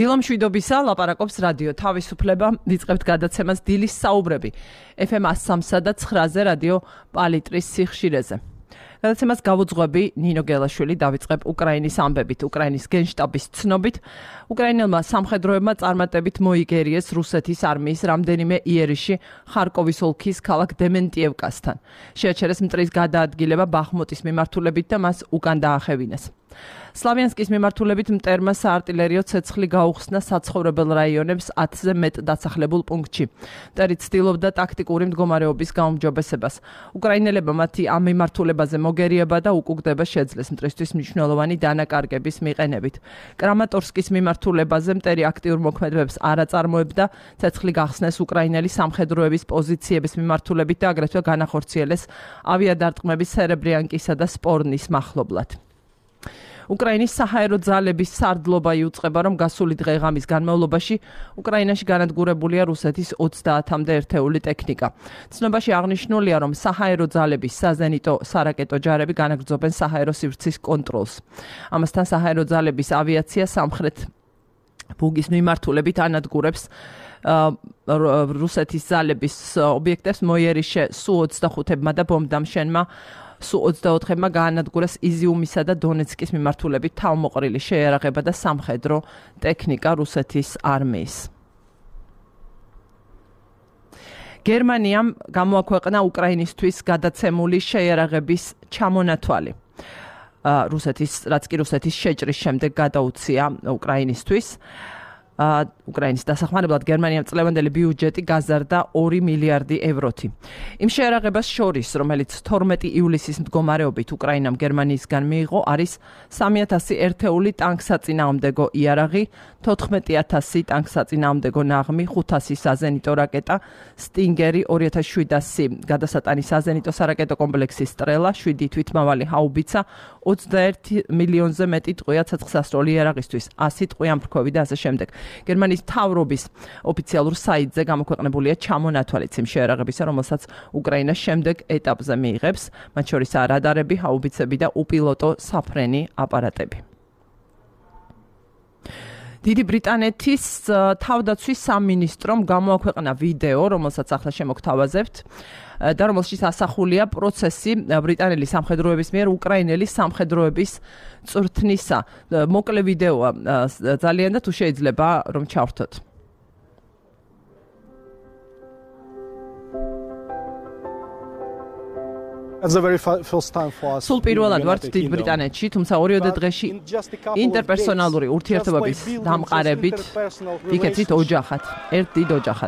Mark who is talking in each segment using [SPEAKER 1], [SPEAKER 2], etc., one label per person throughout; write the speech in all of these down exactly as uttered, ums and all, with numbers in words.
[SPEAKER 1] დილომშვიდობისა ლაპარაკობს რადიო თავისუფლება ვიწყებთ გადაცემას დილის საუბრები ეფ ემ one oh three და nine-ზე რადიო პალიტრის სიხშირეზე. გადაცემას გავუძღვები ნინო გელაშვილი დავიწყებ უკრაინის ამბებით. უკრაინის გენშტაბის ცნობით უკრაინელმა სამხედროებმა წარმატებით მოიგერიეს რუსეთის არმიის რამდენიმე იერიში ხარკოვის ოლქის ქალაქ დემენტიევკასთან. შეაჩერეს მტრის გადაადგილება ბახმუტის მიმართულებით და მას უკან დაახევინეს. სლავიანსკის მიმართულებით მტერმა საარტილერიო ცეცხლი გაუხსნა საცხოვრებელ რაიონებს ათზე მეტ დასახლებულ პუნქტში. მტერი ცდილობდა ტაქტიკური მდგომარეობის გაუმჯობესებას. უკრაინელებმა მათი ამ მიმართულებაზე მოგერიება და უკუგდება შეძლეს მტრისთვის მნიშვნელოვანი დანაკარგების მიყენებით. კრამატორსკის მიმართულებაზე მტერი აქტიურ მოქმედებებს არ აწარმოებდა, ცეცხლი გახსნეს უკრაინელი სამხედროების პოზიციების მიმართულებით და აგრეთვე განახორციელეს ავიადარტყმები სერებრიანკისა და სპორნის მახლობლად. უკრაინის საჰაერო ძალების სარდლობა იუწყება, რომ გასული დღე-ღამის განმავლობაში უკრაინაში განადგურებულია რუსეთის ოცდაათამდე ერთეული ტექნიკა. ცნობაში აღნიშნულია, რომ საჰაერო ძალების საზენიტო სარაკეტო ჯარები განაგრძობენ საჰაერო სივრცის კონტროლს. ამასთან საჰაერო ძალების ავიაცია სამხრეთ ბუგის მიმართულებით ანადგურებს რუსეთის ძალების ობიექტებს მოიერიშე სუ ოცდახუთმა და ბომბდამშენმა სუ ოცდაოთხმა გაანადგურეს იზიუმისა და დონეცკის მიმართულებით თავმოყრილი შეიარაღება და სამხედრო ტექნიკა რუსეთის არმიის. გერმანიამ გამოაქვეყნა უკრაინისთვის გადაცემული შეიარაღების ჩამონათვალი. რუსეთის, რაც კი რუსეთის შეჭრის შემდეგ გადაუცია უკრაინისთვის. უკრაინის დასახმარებლად გერმანიამ წლევანდელი ბიუჯეტი გაზარდა ორი მილიარდი ევროთი. იმ შეიარაღებას შორის, რომელიც თორმეტი ივლისის მდგომარეობით უკრაინამ გერმანიისგან მიიღო, არის სამი ათასი ერთეული ტანკსაწინააღმდეგო იარაღი, თოთხმეტი ათასი ტანკსაწინააღმდეგო ნაღმი, ხუთასი საზენიტო რაკეტა, სტინგერი, ორი ათას შვიდასი გადასატანი საზენიტო სარაკეტო კომპლექსი სტრელა, შვიდი თვითმავალი ჰაუბიცა, ოცდაერთი მილიონზე მეტი ტყვია ცეცხლსასროლი იარაღისთვის, ასი ტყვია ამფრქვევი და ასე შემდეგ. გერმანიის მთავრობის ოფიციალურ საიტზე გამოქვეყნებულია ჩამონათვალიც იმ შეიარაღებისა, რომელსაც უკრაინა შემდეგ ეტაპზე მიიღებს, მათ შორისაა რადარები, ჰაუბიცები და უპილოტო საფრენი აპარატები. დიდი ბრიტანეთის თავდაცვის სამინისტრომ გამოაქვეყნა ვიდეო, რომელსაც ახლა შემოგთავაზებთ და რომელშიც ასახულია პროცესი ბრიტანელი სამხედროების მიერ უკრაინელი სამხედროების წვრთნისა. მოკლე ვიდეოა ძალიან და თუ შეიძლება რომ ჩავრთოთ. სულ პირველად ვართ დიდ ბრიტანეთში, თუმცა ორიოდე დღეში ინტერპერსონალური ურთიერთობების დამყარებით ვიქეცით ოჯახად, ერთ დიდ ოჯახად.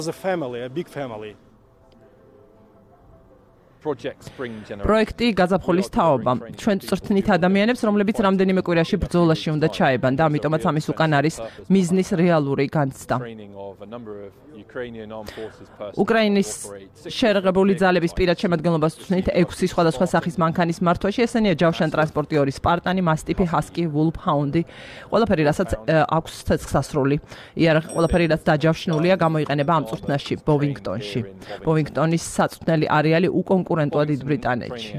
[SPEAKER 1] პროექტი გაზაფხულის თაობა. ჩვენ წვრთნით ადამიანებს, რომლებიც რამდენიმე კვირაში ბრძოლაში უნდა ჩაებან და ამიტომაც ამის უკან არის მიზნის რეალური განცდა. უკრაინის შეერაღებული ძალების პირად შემადგენლობას ვწვდით ექვსი სხვადასხვა სახის მანქანის მართვაში. ესენია ჯავშან ტრანსპორტიორი სპარტანი, მასტიფი, ჰასკი, ვულფჰაუნდი. ყველაფერი, რასაც აქვს ცეცხლსასროლი იარაღი, ყველაფერი, რაც დაჯავშნულია, გამოიყენება ამ წვრთნაში ბოვინგტონში. ბოვინგტონის საწვრთნელი არეალი უკონკურენტოა დიდ ბრიტანეთში.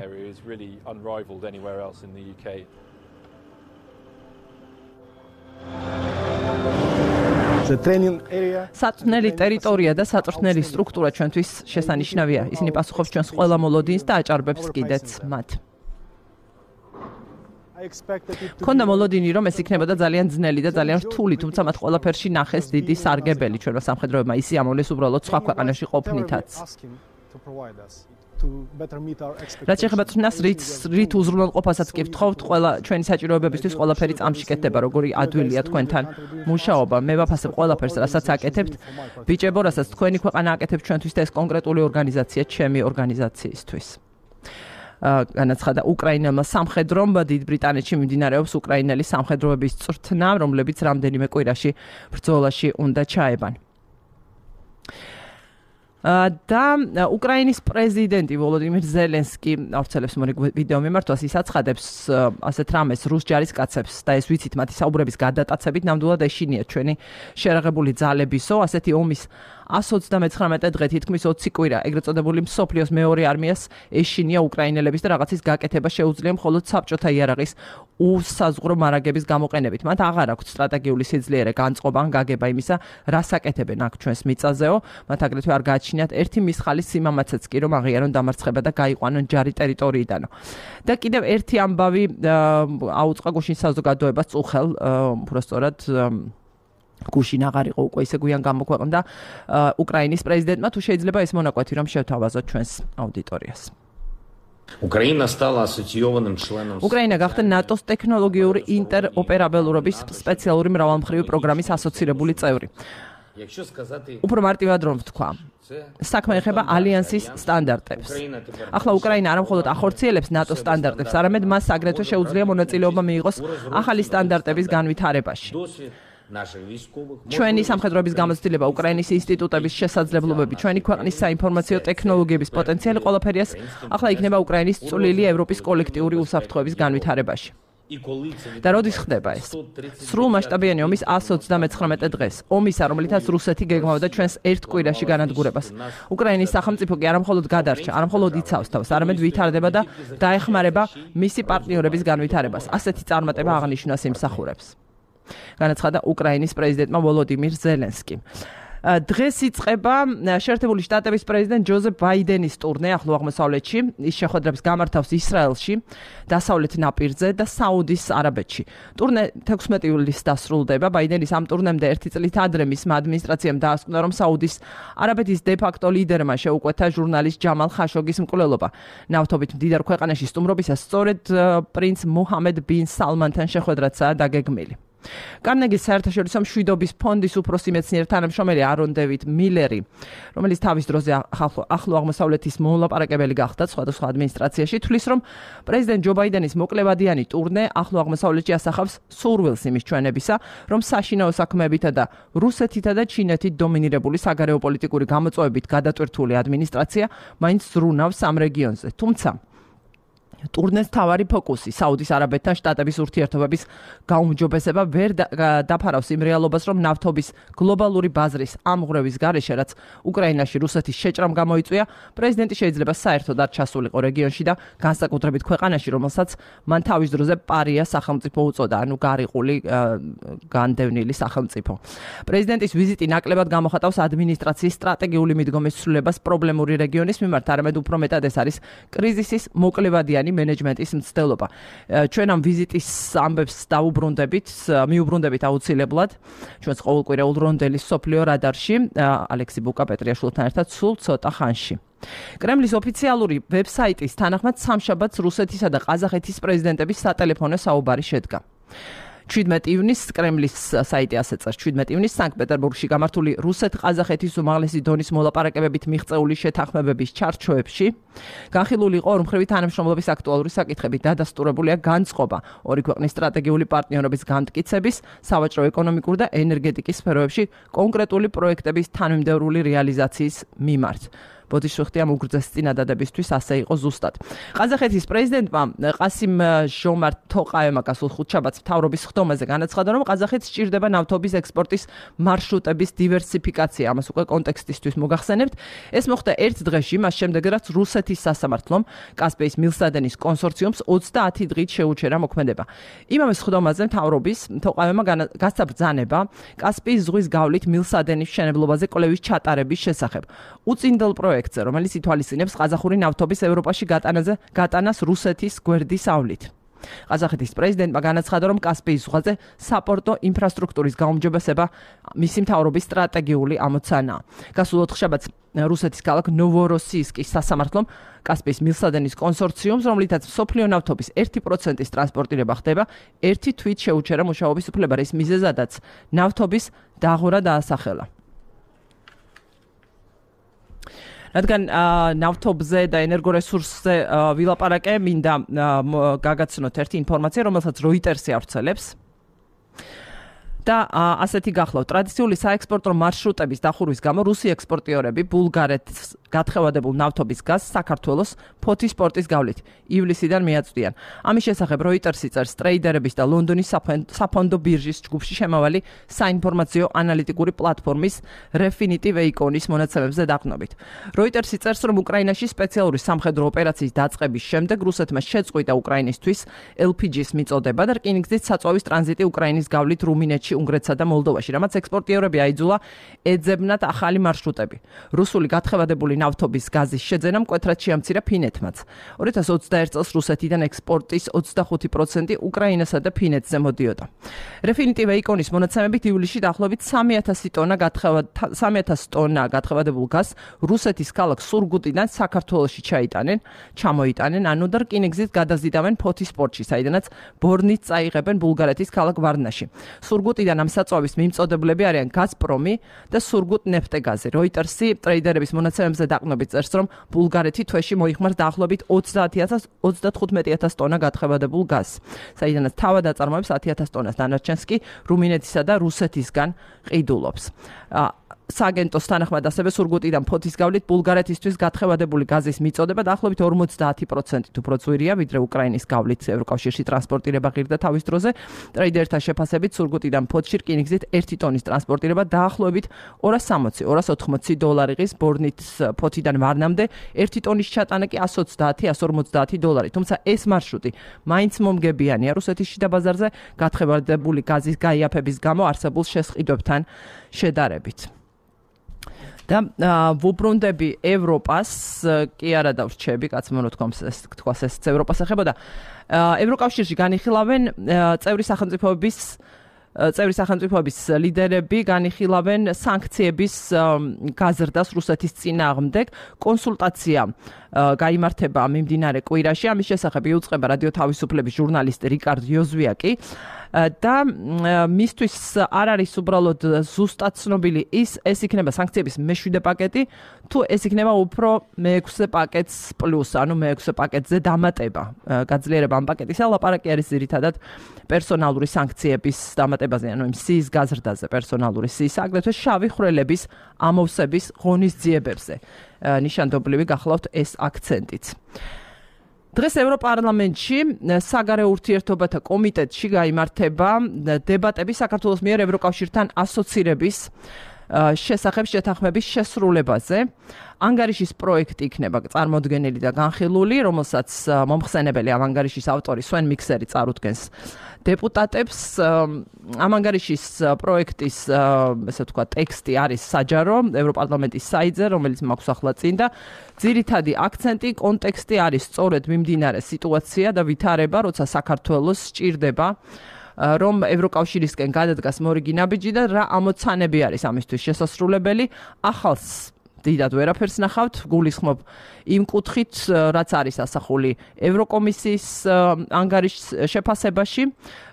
[SPEAKER 1] საწვრთნელი ტერიტორია და საწვრთნელი სტრუქტურა ჩვენთვის შესანიშნავია. ისინი პასუხობს ჩვენს ყველა მოლოდინს და აჭარბებს კიდეც მათ. მქონდა მოლოდინი, რომ ეს იქნებოდა ძალიან ძნელი და ძალიან რთული, თუმცა მათ ყველაფერში ნახეს დიდი სარგებელი. ჩვენმა სამხედროებმა ისი ამოვლეს უბრალოდ სხვა ქვეყანაში ყოფნითაც. რაც შეეხება წვრთნას, რით უზრუნველყოფასაც კი ვთხოვთ, ყველა ჩვენი საჭიროებებისთვის ყველაფერი წამში კეთდება, როგორი ადვილია თქვენთან მუშაობა. მე ვაფასებ ყველაფერს, რასაც აკეთებთ. ბიჭებო, რასაც თქვენი ქვეყანა აკეთებს ჩვენთვის და ეს კონკრეტული ორგანიზაცია ჩემი ორგანიზაციისთვის. განაცხადა უკრაინელმა სამხედრომ, დიდ ბრიტანეთში მიმდინარეობს უკრაინელი სამხედროების წვრთნა, რომლებიც რამდენიმე კვირაში ბრძოლაში უნდა ჩაებან. და უკრაინის პრეზიდენტი ვოლოდიმირ ზელენსკი ავრცელებს ვიდეო მიმართვას, ის აცხადებს ასეთ რამეს რუს ჯარისკაცებს და ეს ვიცით მათი საუბრების გადატაცებით ნამდვილად ეშინიათ ჩვენი შეერაღებული ძალებისო, ასეთი ომის one ოცდამეცხრამეტე დღე თითქმის ოცი კვირა ეგრეთ წოდებული მსოფლიოს მეორე არმიას ეშინია უკრაინელების და რაღაცის გაკეთება შეუძლია მხოლოდ საბჭოთა იარაღის უსაზღვრო მარაგების გამოყენებით. მათ აღარ აქვთ სტრატეგიული სიძლიერე განწყობა ან გაგება იმისა, რას აკეთებენ აქ ჩვენს მიწაზეო. მათ აგრეთვე არ გააჩინიათ ერთი მისხალის სიმამაცეც კი, რომ აღიარონ დამარცხება და გაიყვანონ ჯარი ტერიტორიიდანო. და კიდევ ერთი ამბავი აუწყა გუშინ საზოგადოებას წუხელ, უბრალოდ გუშინ აღარ იყო უკვე ისე გვიან გამოქვეყნდა უკრაინის პრეზიდენტმა. თუ შეიძლება ეს მონაკვეთი რომ შევთავაზოთ ჩვენს აუდიტორიას.
[SPEAKER 2] Украина стала ассоциированным членом.
[SPEAKER 1] Украина გახდა ნატოს ტექნოლოგიური ინტეროპერაბელურობის სპეციალური მრავალმხრივი პროგრამის ასოცირებული წევრი.
[SPEAKER 2] Якщо сказати,
[SPEAKER 1] უფრო მარტივად რომ ვთქვა, საქმე ეხება ალიანსის სტანდარტებს. ახლა უკრაინა არა მხოლოდ ახორციელებს ნატოს სტანდარტებს, არამედ მას აგრეთვე შეუძლია მონაწილეობა მიიღოს ახალი სტანდარტების განვითარებაში. ჩვენი სამხედროების გამოცდილება, უკრაინის ინსტიტუტების შესაძლებლობები, ჩვენი ქვეყნის საინფორმაციო ტექნოლოგიების პოტენციალი ყველაფერიას ახლა იქნება უკრაინის წვლილი ევროპის კოლექტიური უსაფრთხოების განვითარებაში. და როდის ხდება ეს? სრულმასშტაბიანი ომის one ოცდამეცხრამეტე დღეს, ომისა, რომლითაც რუსეთი გეგმავდა ჩვენს ერთ კვირაში განადგურებას. უკრაინის სახელმწიფო კი არა მხოლოდ გადარჩა, არა მხოლოდ იცავს თავს, არამედ ვითარდება და დაეხმარება მისი პარტნიორების განვითარებას. ასეთი წარმატება აღნიშნავს იმსახურებს. განაცხადა უკრაინის პრეზიდენტმა ვოლოდიმირ ზელენსკიმ. დღეს იწყება შეერთებული შტატების პრეზიდენტ ჯოზეფ ბაიდენის ტურნე ახლო აღმოსავლეთში. ის შეხვედრებს გამართავს ისრაელში, დასავლეთ ნაპირზე და საუდის არაბეთში. ტურნე თექვსმეტი ივლისს დასრულდება. ბაიდენის ამ ტურნემდე ერთი წლით ადრე მისმა ადმინისტრაციამ დაასკვნა, რომ საუდის არაბეთის დე-ფაქტო ლიდერმა შეუკვეთა ჟურნალისტ ჯამალ ხაშოგის მკვლელობა. ნავთობით მდიდარ ქვეყანაში სტუმრობისას სწორედ პრინც მუჰამედ ბინ სალმანთან შეხვედრაცაა დაგეგმილი. კარნეგის საერთაშორისო მშვიდობის ფონდის უფროსი მეცნიერ თანამშრომელი არონ დევიდ მილერი, რომელიც თავის დროზე ახლო აღმოსავლეთის მოლაპარაკებელი გახდა სხვადასხვა ადმინისტრაციაში, თვლის, რომ პრეზიდენტ ჯო ბაიდენის მოკლევადიანი ტურნე ახლო აღმოსავლეთში ასახავს სურვილს იმის ჩვენებისა, რომ საშინაო საქმეებითა და რუსეთითა და ჩინეთით დომინირებული საგარეო პოლიტიკური გამოწვევებით გადატვირთული ადმინისტრაცია მაინც ზრუნავს ამ რეგიონზე. თუმცა ტურნეს თავარი ფოკუსი საუდის არაბეთთან შტატების ურთიერთობების გაუმჯობესება ვერ დაფარავს იმ რეალობას, რომ ნავთობის გლობალური ბაზრის ამღვრევის გარეშე, რაც უკრაინაში რუსეთის შეჭრამ გამოიწვია, პრეზიდენტი შეიძლება საერთოდ არ ჩასულიყო რეგიონში და განსაკუთრებით ქვეყანაში, რომელსაც მან თავის დროზე პარია სახელმწიფო უწოდა, ანუ გარიყული განდევნილი სახელმწიფო. პრეზიდენტის ვიზიტი ნაკლებად გამოხატავს ადმინისტრაციის სტრატეგიული მიდგომის ცვლილებას პრობლემური რეგიონის მიმართ, არამედ უფრო მეტად ეს არის კრიზისის მოკლევადიანი მენეჯმენტის მცდელობა. ჩვენ ამ ვიზიტის ამბებს დაუბრუნდებით, მიუბრუნდებით აუცილებლად ჩვენს ყოველკვირეულ რონდელის სოფლიო რადარში, ალექსი ბუკა პეტრიაშვილთან ერთად სულ ცოტა ხანში. კრემლის ოფიციალური ვებსაიტის თანახმად სამშაბათს რუსეთისა და ყაზახეთის პრეზიდენტების სატელეფონო საუბარი შედგა. ჩვიდმეტი ივნისს კრემლის საიტი ასე წერს, ჩვიდმეტი ივნისს სანქტ-პეტერბურგში გამართული რუსეთ-ყაზახეთის უმაღლესი დონის მოლაპარაკებებით მიღწეული შეთანხმებების ჩარჩოებში განხილული იყო ორმხრივი თანამშრომლობის აქტუალური საკითხები, დადასტურებულია განწყობა ორი ქვეყნის სტრატეგიული პარტნიორობის განმტკიცების, სავაჭრო, ეკონომიკურ და ენერგეტიკის სფეროებში კონკრეტული პროექტების თანმიმდევრული რეალიზაციის მიმართ. ბოდიშვიხტი ამ უგრძეს წინადადებისთვის ასე იყო ზუსტად. ყაზახეთის პრეზიდენტმა ყასიმ ჟომართ თოყაევმა გასულ ხუთშაბათს მთავრობის ხდომაზე განაცხადა, რომ ყაზახეთს სჭირდება ნავთობის ექსპორტის მარშრუტების დივერსიფიკაცია. ამას უკვე კონტექსტისთვის მოგახსენებთ. ეს მოხდა ერთ დღეში, მას შემდეგ რაც რუსეთის სასამართლომ კასპიის მილსადენის კონსორციუმს ოცდაათი დღით შეუჩერა მოქმედება. იმავე ხდომაზე მთავრობის თოყაევმა გასცა ბრძანება კასპიის ზღვის გავლით მილსადენის მშენებლობაზე კვლევის ჩატარების შესახებ. უწინდელ პროექტზე, რომელიც ითვალისწინებს ყაზახური ნავთობის ევროპაში გატანაზე გატანას რუსეთის გვერდის ავლით. ყაზახეთის პრეზიდენტმა განაცხადა, რომ კასპიის ზღვაზე საპორტო ინფრასტრუქტურის გაუმჯობესება მისი მთავრობის სტრატეგიული ამოცანაა. გასულ ოთხშაბათს რუსეთის ქალაქ ნოვოროსიისკის სასამართლომ კასპიის მილსადენის კონსორციუმს, რომლითაც მსოფლიო ნავთობის ერთი პროცენტის ტრანსპორტირება ხდება, ერთი თვით შეუჩერა მუშაობის უფლება, რის მიზეზადაც ნავთობის დაღვრა დაასახელა. რადგან ნავთობზე და ენერგორესურსზე ვილაპარაკე, მინდა გაგაცნოთ ერთი ინფორმაცია, რომელსაც როიტერსი ავრცელებს. და ასეთი გახლავთ. ტრადიციული საექსპორტო მარშრუტების დახურვის გამო რუსი ექსპორტიორები ბულგარეთს გათხევადებულ ნავთობის გაზს საქართველოს ფოთის პორტის გავლით ივლისიდან მიაწვდიან. ამის შესახებ Reuters-ი წერს ტრეიდერების და ლონდონის საფონდო ბირჟის ჯგუფში შემავალი საინფორმაციო ანალიტიკური პლატფორმის Refinitiv Econis მონაცემებზე დაყრდნობით. Reuters-ი წერს, რომ უკრაინაში სპეციალური სამხედრო ოპერაციის დაწყების შემდეგ რუსეთმა შეწყვიტა უკრაინისთვის ელ პი ჯის მიწოდება და რკინიგზის საწვავის ტრანზიტი უკრაინის გავლით რუმინეთში, უნგრეთსა და მოლდოვაში, რამაც ექსპორტიორები აიძულა ეძებნათ ახალი მარშრუტები. რუსული გათხევადებული ნავთობის გაზის შეძენა მკვეთრად შეამცირა ფინეთმაც. ორი ათას ოცდაერთ წელს რუსეთიდან ექსპორტის ოცდახუთი პროცენტი უკრაინასა და ფინეთზე მოდიოდა. Refinitiv Econis მონაცემებით ივლისში დაახლოებით სამი ათასი ტონა სამი ათასი ტონა გათხევადებულ გაზს რუსეთის ქალაქ სურგუტიდან საქართველოში ჩაიტანენ, ჩამოიტანენ, ანუ და რკინიგზით გადაზიდავენ ფოთის პორტში, საიდანაც ბორნით წაიღებენ ბულგარეთის ქალაქ ვარნაში. სურგუტიდან ამ საწვავის მიმწოდებლები არიან გაზპრომი და სურგუტნეფტეგაზი. Reuters-ი ტრეიდერების მონაცემებზე დაყრდნობით წერს, რომ ბულგარეთი თვეში მოიხმარს დაახლოებით ოცდათხუთმეტი ათასი ტონა გათხევადებულ გაზს, საიდანაც თავად აწარმოებს ათი ათასი ტონას, დანარჩენს კი რუმინეთისა და რუსეთისგან ყიდულობს. სააგენტოს თანახმად ასევე სურგუტიდან ფოთის გავლით ბულგარეთისთვის გათხევადებული გაზის მიწოდება დაახლოებით ორმოცდაათი პროცენტით უფრო ძვირია, ვიდრე უკრაინის გავლით ევროკავშირში ტრანსპორტირება ღირდა თავის დროზე. ტრეიდერთა შეფასებით სურგუტიდან ფოთში რკინიგზით ერთი ტონის ტრანსპორტირება დაახლოებით ორას სამოცი ორას ოთხმოცი დოლარი ღირს, ბორნით ფოთიდან ვარნამდე ერთი ტონის ჩატანა კი ასი ოცდაათი ასი ორმოცდაათი დოლარი. თუმცა ეს მარშრუტი მაინც მომგებიანია რუსეთის შიდა ბაზარზე გათხევადებული გაზის გაიაფების გამო არსებულ შესყიდვებთან შედარებით. და ვუბრუნდები ევროპას, კი არა დავრჩები, კაც მონოთქვამს ეს თქვას ეს ევროპას ეხებოდა. ევროკავშირში განიხილავენ წევრი სახელმწიფოების წევრი სახელმწიფოების ლიდერები განიხილავენ სანქციების გაზრდას რუსეთის წინააღმდეგ. კონსულტაცია გაიმართება მიმდინარე კვირაში. ამის შესახებ იუწყება რადიო თავისუფლების ჟურნალისტი რიკარდ იოზვიაკი. და მისთვის არ არის უბრალოდ ზუსტად ცნობილი ის, ეს იქნება სანქციების მეშვიდე პაკეტი, თუ ეს იქნება უფრო მეექვსე პაკეტს პლუს, ანუ მეექვსე პაკეტზე დამატება. გაძლიერება ამ პაკეტისა ლაპარაკი არის ძირითადად პერსონალური სანქციების დამატებაზე, ანუ იმ სიის გაზრდაზე, პერსონალური სიის, აგრეთვე შავი ხვრელების ამოვსების ღონისძიებებზე. ნიშანდობლივი გახლავთ ეს აქცენტიც. დღეს ევროპარლამენტში საგარეო ურთიერთობათა კომიტეტში გაიმართება დებატები საქართველოს მიერ ევროკავშირთან ასოცირების შესახებ შეთანხმების შესრულებაზე. ანგარიშის პროექტი იქნება წარმოდგენილი და განხილული, რომელსაც მომხსენებელი ამ ანგარიშის ავტორი სვენ მიქსერი წარუდგენს დეპუტატებს. ამ ანგარიშის პროექტის ესე ვთქვათ ტექსტი არის საჯარო ევროპარლამენტის საიტზე, რომელიც მაქვს ახლა წინ და ძირითადი აქცენტი, კონტექსტი არის სწორედ მიმდინარე სიტუაცია და ვითარება, როცა საქართველოს სჭირდება რომ ევროკავშირისკენ გადადგას მორიგი ნაბიჯი და რა ამოცანები არის ამისთვის შესასრულებელი. ახალს დიდად ვერაფერს ნახავთ, გულისხმობ იმ კუთხით, რაც არის ასახული ევროკომისიის ანგარიშის შეფასებაში,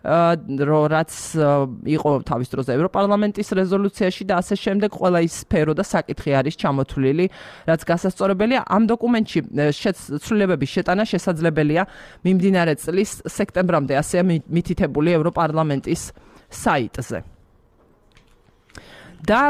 [SPEAKER 1] რაც იყო თავის დროზე ევროპარლამენტის რეზოლუციაში და ასე შემდეგ, ყველა ის სფერო და საკითხი არის ჩამოთვლილი, რაც გასასწორებელია. ამ დოკუმენტში ცვლილებების შეტანა შესაძლებელია მიმდინარე წლის სექტემბრამდე, ასეა მითითებული ევროპარლამენტის საიტზე. და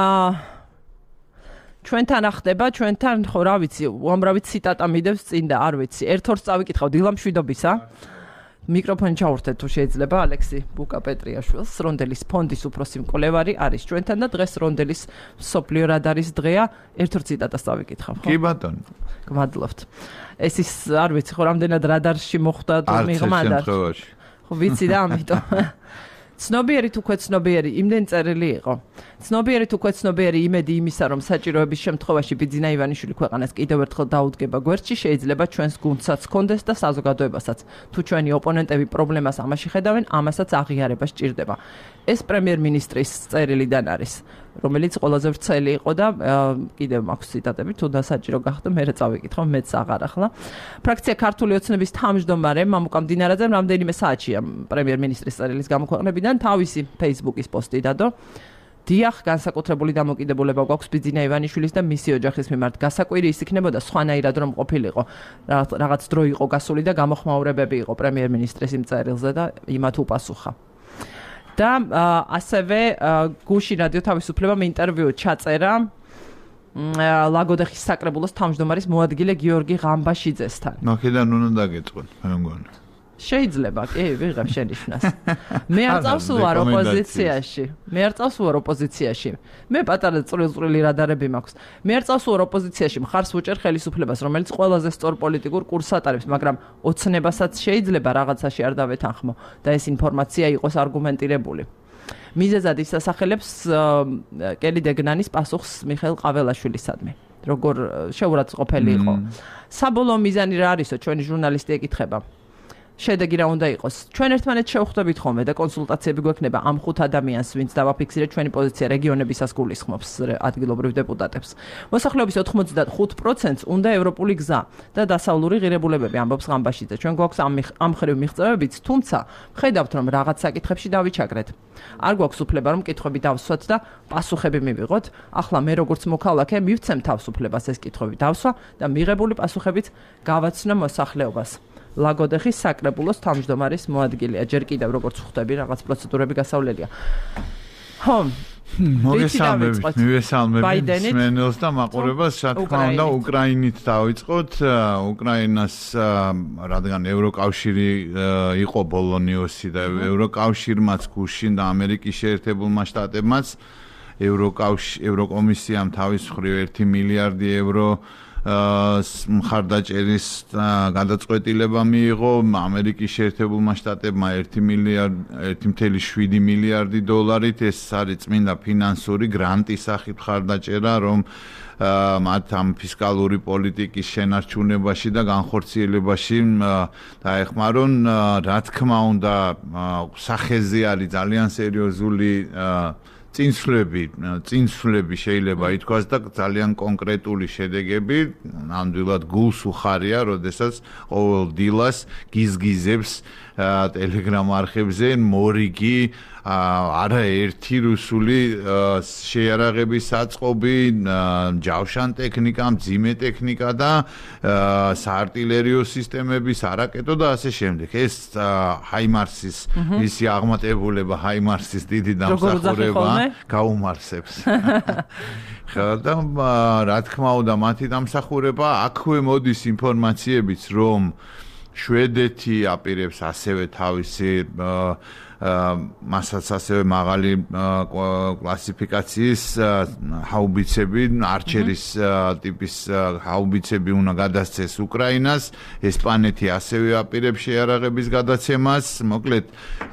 [SPEAKER 1] ჩვენთან ახდება, ჩვენთან ხო რა ვიცი, უამრავი ციტატა მიდევს წინ და არ ვიცი. ერთ ორს წავიკითხავ დილა მშვიდობისა. მიკროფონი ჩაურთეთ თუ შეიძლება, ალექსი ბუკა-პეტრიაშვილს, რონდელის ფონდის უფროსი მკვლევარი არის ჩვენთან და დღეს რონდელის მსოფლიო რადარის დღეა. ერთ ორ ციტატას წავიკითხავ, ხო?
[SPEAKER 3] კი ბატონო.
[SPEAKER 1] გმადლობთ. ეს ის არ ვიცი, ხო რამდენად რადარში მოხვდა თუ მიღმა და ხო ვიცი და ამიტომ ცნობიერი თუ ქვეცნობიერი, იმდენ წერილი იყო. ცნობიერი თუ ქვეცნობიერი იმედი იმისა, რომ საჭიროების შემთხვევაში ბიძინა ივანიშვილი ქვეყანას კიდევ ერთხელ დაუდგება გვერდში, შეიძლება ჩვენს გუნდსაც ჰქონდეს და საზოგადოებასაც. თუ ჩვენი ოპონენტები პრობლემას ამაში ხედავენ, ამასაც აღიარება სჭირდება. ეს პრემიერ-მინისტრის წერილიდან არის, რომელიც ყველაზე ვრცელი იყო და კიდევ მაქვს ციტატები, თუ დასაჭირო გახდა, მე წავიკითხავ, მეც აღარ ახლა. ფრაქცია ქართული ოცნების თავმჯდომარე მამუკა მდინარაძემ რამდენიმე საათშია პრემიერ-მინისტრის წერილის გამოქვეყნებიდან თავისი Facebook-ის პოსტი დადო. დიახ, განსაკუთრებული დამოკიდებულება გვაქვს ბიძინა ივანიშვილის და მისი ოჯახის მიმართ. გასაკვირი ის იქნებოდა სხვანაირად რომ ყოფილიყო. რაღაც დრო იყო გასული და გამოხმაურებები იყო პრემიერ-მინისტრის იმ წერილზე და იმათ უპასუხა. და ასევე გუში რადიო თავისუფლებამ ინტერვიუ ჩაწერა ლაგოდეხის საკრებულოს თავმჯდომარის მოადგილე გიორგი ღამბაშიძესთან.
[SPEAKER 3] ნახიდან უნდა დაგეწყოთ, მე მგონი.
[SPEAKER 1] შეიძლება, კი, ვიღებ შენიშვნას. მე არ წავსულვარ ოპოზიციაში. მე არ წავსულვარ ოპოზიციაში. მე პატარა წვრილ-წვრილი რადარები მაქვს. მე არ წავსულვარ ოპოზიციაში, მხარს ვუჭერ ხელისუფლებას, რომელიც ყველაზე სწორ პოლიტიკურ კურსს ატარებს, მაგრამ ოცნებასაც შეიძლება რაღაცაში არ დავეთანხმო და ეს ინფორმაცია იყოს არგუმენტირებული. მიზეზად ის ასახელებს კელი დეგნანის პასუხს მიხეილ ყაველაშვილისადმი. როგორ შეურაცხყოფელი იყო. საბოლოო მიზანი რა არისო, ჩვენი ჟურნალისტი ეკითხება. შედეგი რა უნდა იყოს? ჩვენ ერთმანეთს შევხვდებით ხოლმე და კონსულტაციები გვექნება ამ ხუთ ადამიანს, ვინც დავაფიქსირეთ ჩვენი პოზიცია რეგიონებისას გულისხმობს ადგილობრივ დეპუტატებს. მოსახლეობის ოთხმოცდახუთ პროცენტს უნდა ევროპული გზა და დასავლური ღირებულებები, ამბობს ღამბაშიძე. ჩვენ გვაქვს ამ ამ ხრივ მიღწევებიც, თუმცა ხედავთ რომ რაღაც საკითხებში დავიჩაგრეთ. არ გვაქვს უფლება რომ კითხვები დავსვათ და პასუხები მივიღოთ. ახლა მე როგორც მოქალაქე მივცემ თავისუფლებას ეს კითხვები დავსვა და მიღებული პასუხებით გავაცნო მოსახლეობას. ლაგოდეხის საკრებულოს თავმჯდომარის მოადგილეა. ჯერ კიდევ როგორც ხვდები, რაღაც პროცედურები გასავლელია. ხო,
[SPEAKER 3] მოგესალმებით, მივესალმებით სმენელს და მაყურებელს, რა თქმა უნდა, უკრაინით დავიწყოთ. უკრაინას, რადგან ევროკავშირი იყო ბოლონიოსი და ევროკავშირმაც გუშინ და ამერიკის შეერთებულმა შტატებმაც ევროკომისიამ თავის მხრივ ერთი მილიარდი ევრო მხარდაჭერის გადაწყვეტილება მიიღო. ამერიკის შეერთებულმა შტატებმა ერთი მილიარდი შვიდი მილიარდი დოლარით. ეს არის წმინდა ფინანსური გრანტის სახით მხარდაჭერა, რომ მათ ამ ფისკალური პოლიტიკის შენარჩუნებაში და განხორციელებაში დაეხმარონ. რა თქმა უნდა, სახეზე არის ძალიან სერიოზული წინსვლები, წინსვლები შეიძლება ითქვას და ძალიან კონკრეტული შედეგები, ნამდვილად გულს უხარია, როდესაც ყოველ დილას გიზგიზებს ტელეგრამ არხებზე მორიგი არაერთი რუსული შეიარაღების საწყობი, ჯავშან ტექნიკა, მძიმე ტექნიკა და საარტილერიო სისტემების არაკეტო და ასე შემდეგ. ეს ჰაიმარსის ისი აღმატებულება ჰაიმარსის დიდი დამსახურება გაუმარსებს. და რა თქმა უნდა, მათი დამსახურება აქვე მოდის ინფორმაციებიც, რომ შვედეთი აპირებს ასევე თავისი მასაც ასევე მაღალი კლასიფიკაციის ჰაუბიცები, არჩერის ტიპის ჰაუბიცები უნდა გადასცეს უკრაინას. ესპანეთი ასევე აპირებს შეიარაღების გადაცემას. მოკლედ,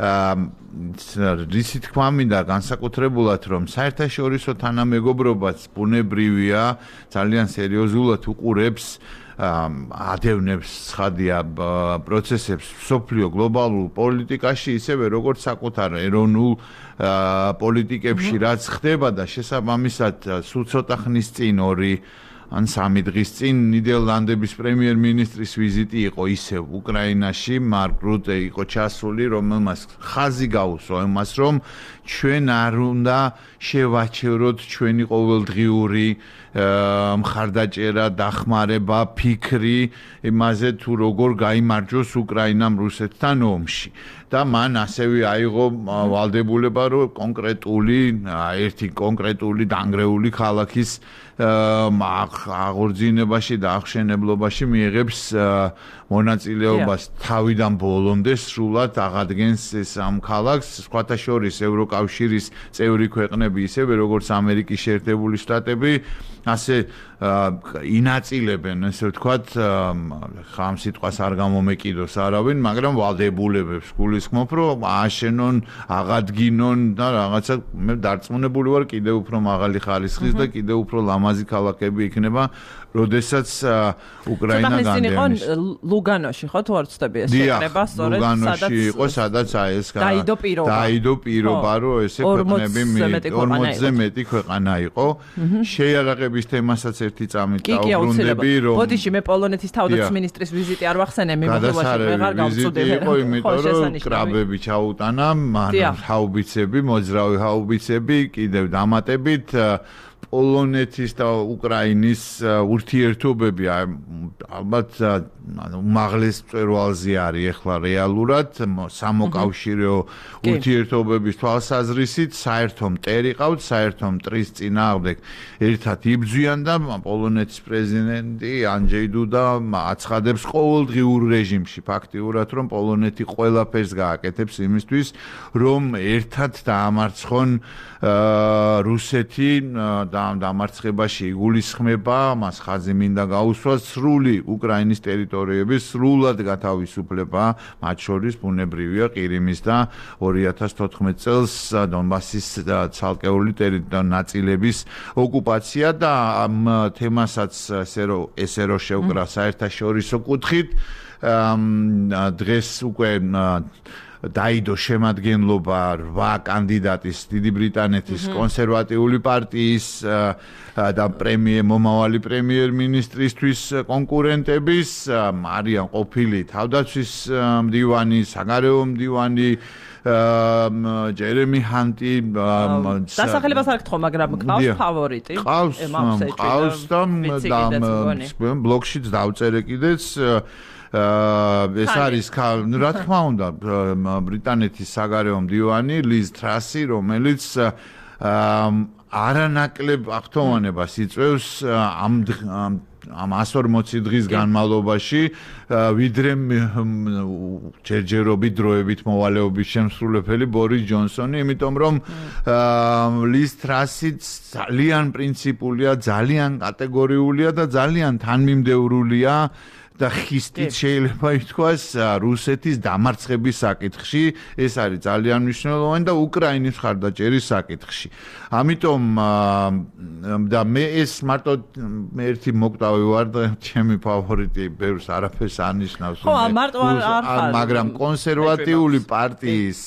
[SPEAKER 3] რისი თქმა მინდა განსაკუთრებულად, რომ საერთაშორისო თანამეგობრობაც ბუნებრივია, ძალიან სერიოზულად უყურებს ადევნებს ცხადია პროცესებს სოფლიო გლობალურ პოლიტიკაში, ისევე როგორც საკუთარ ეროვნულ პოლიტიკებში, რაც ხდება და შესაბამისად სულ ცოტა ხნის წინ ორი ან სამი დღის წინ ნიდერლანდების პრემიერ-მინისტრის ვიზიტი იყო ისევ უკრაინაში, მარკ რუტე იყო ჩასული, რომელმაც ხაზი გაუსვა იმას, რომ ჩვენ არ უნდა შევაჩეროთ ჩვენი ყოველდღიური მხარდაჭერა, დახმარება, ფიქრი იმაზე თუ როგორ გაიმარჯვოს უკრაინამ რუსეთთან ომში. და მან ასევე აიღო ვალდებულება, რომ კონკრეტული ერთი კონკრეტული დანგრეული ქალაქის აღორძინებაში და აღშენებლობაში მიიღებს მონაწილეობას თავიდან ბოლომდე სრულად აღადგენს ეს ამ ქალაქს. სხვათა შორის ევროკავშირის წევრი ქვეყნები, ისევე როგორც ამერიკის შეერთებული შტატები, ასე ინაწილებენ, ესე ვთქვათ, ხამ სიტყვას არ გამომეკიდოს არავინ, მაგრამ ვალდებულებებს გულისხმობ, რომ ააშენონ, აღადგინონ და რაღაცა მე დარწმუნებული ვარ, კიდევ უფრო მაღალი ხარისხის და კიდევ უფრო ლამაზი ქალაქები იქნება, როდესაც უკრაინა განდევნის.
[SPEAKER 1] ლუგანოში ხო თუ არ ვცდები ეს შეკრება, სწორედ
[SPEAKER 3] ლუგანოში იყო, სადაც აი ეს
[SPEAKER 1] დაიდო პირობა.
[SPEAKER 3] დაიდო პირობა, რომ ესე ქვეყნები ორმოცზე მეტი ქვეყანა იყო. შეიარაღების თემასაც ერთი წამით დაუბრუნდები, რომ
[SPEAKER 1] ბოდიში მე პოლონეთის თავდაცვის მინისტრის ვიზიტი არ ვახსენე, მე მოხდევაში ვეღარ გავწუდებ.
[SPEAKER 3] იყო იმიტომ, რომ კრაბები ჩაუტანა, მან ჰაუბიცები, მოძრავი ჰაუბიცები, კიდევ დამატებით პოლონეთის და უკრაინის ურთიერთობები ალბათ უმაღლეს მწვერვალზე არის ეხლა რეალურად სამოკავშირეო ურთიერთობების თვალსაზრისით საერთო მტერი ყავთ, საერთო მტრის წინააღმდეგ ერთად იბრძვიან და პოლონეთის პრეზიდენტი ანჯეი დუდა აცხადებს ყოველდღიურ რეჟიმში ფაქტიურად რომ პოლონეთი ყველაფერს გააკეთებს იმისთვის რომ ერთად დაამარცხონ რუსეთი და დამარცხებაში იგულისხმება მას ხაზი მინდა გაუსვას სრული უკრაინის ტერიტორიების სრულად გათავისუფლება მათ შორის ბუნებრივია ყირიმის და ორი ათას თოთხმეტ წელს დონბასის ცალკეული ნაწილების ოკუპაცია და ამ თემასაც ესე რომ ესე რომ შევკრა საერთაშორისო კუთხით დღეს უკვე დაიდო შემადგენლობა რვა კანდიდატის დიდი ბრიტანეთის კონსერვატიული პარტიის და პრემიერ მომავალი პრემიერ-მინისტრისთვის კონკურენტების არიან ყოფილი თავდაცვის მდივანი, საგარეო მდივანი ჯერემი ჰანტი
[SPEAKER 1] დასახელებას არ გთხოვ, მაგრამ გყავს ფავორიტი?
[SPEAKER 3] ყავს, ყავს და ბლოგშიც დავწერე კიდეც ეს არის რა თქმა უნდა ბრიტანეთის საგარეო მდივანი ლიz ტრასი, რომელიც არანაკლებ აღთქმევანებას იწვევს ამ ამ ასი ორმოცი დღის განმავლობაში ვიდრე ჯერჯერობით დროებით მოვალეობის შემსრულებელი ბორის ჯონსონი, იმიტომ რომ ლიz ტრასი ძალიან პრინციპულია, ძალიან კატეგორიულია და ძალიან თანმიმდევრულია და ხისტით შეიძლება ითქვას რუსეთის დამარცხების საკითხში, ეს არის ძალიან მნიშვნელოვანი და უკრაინის მხარდაჭერის საკითხში. ამიტომ და მე ეს მარტო მე ერთი მოკვდავი ვარ და ჩემი ფავორიტი ბევრს არაფერს ანიშნავს.
[SPEAKER 1] ხო, მარტო არ ხარ,
[SPEAKER 3] მაგრამ კონსერვატიული პარტიის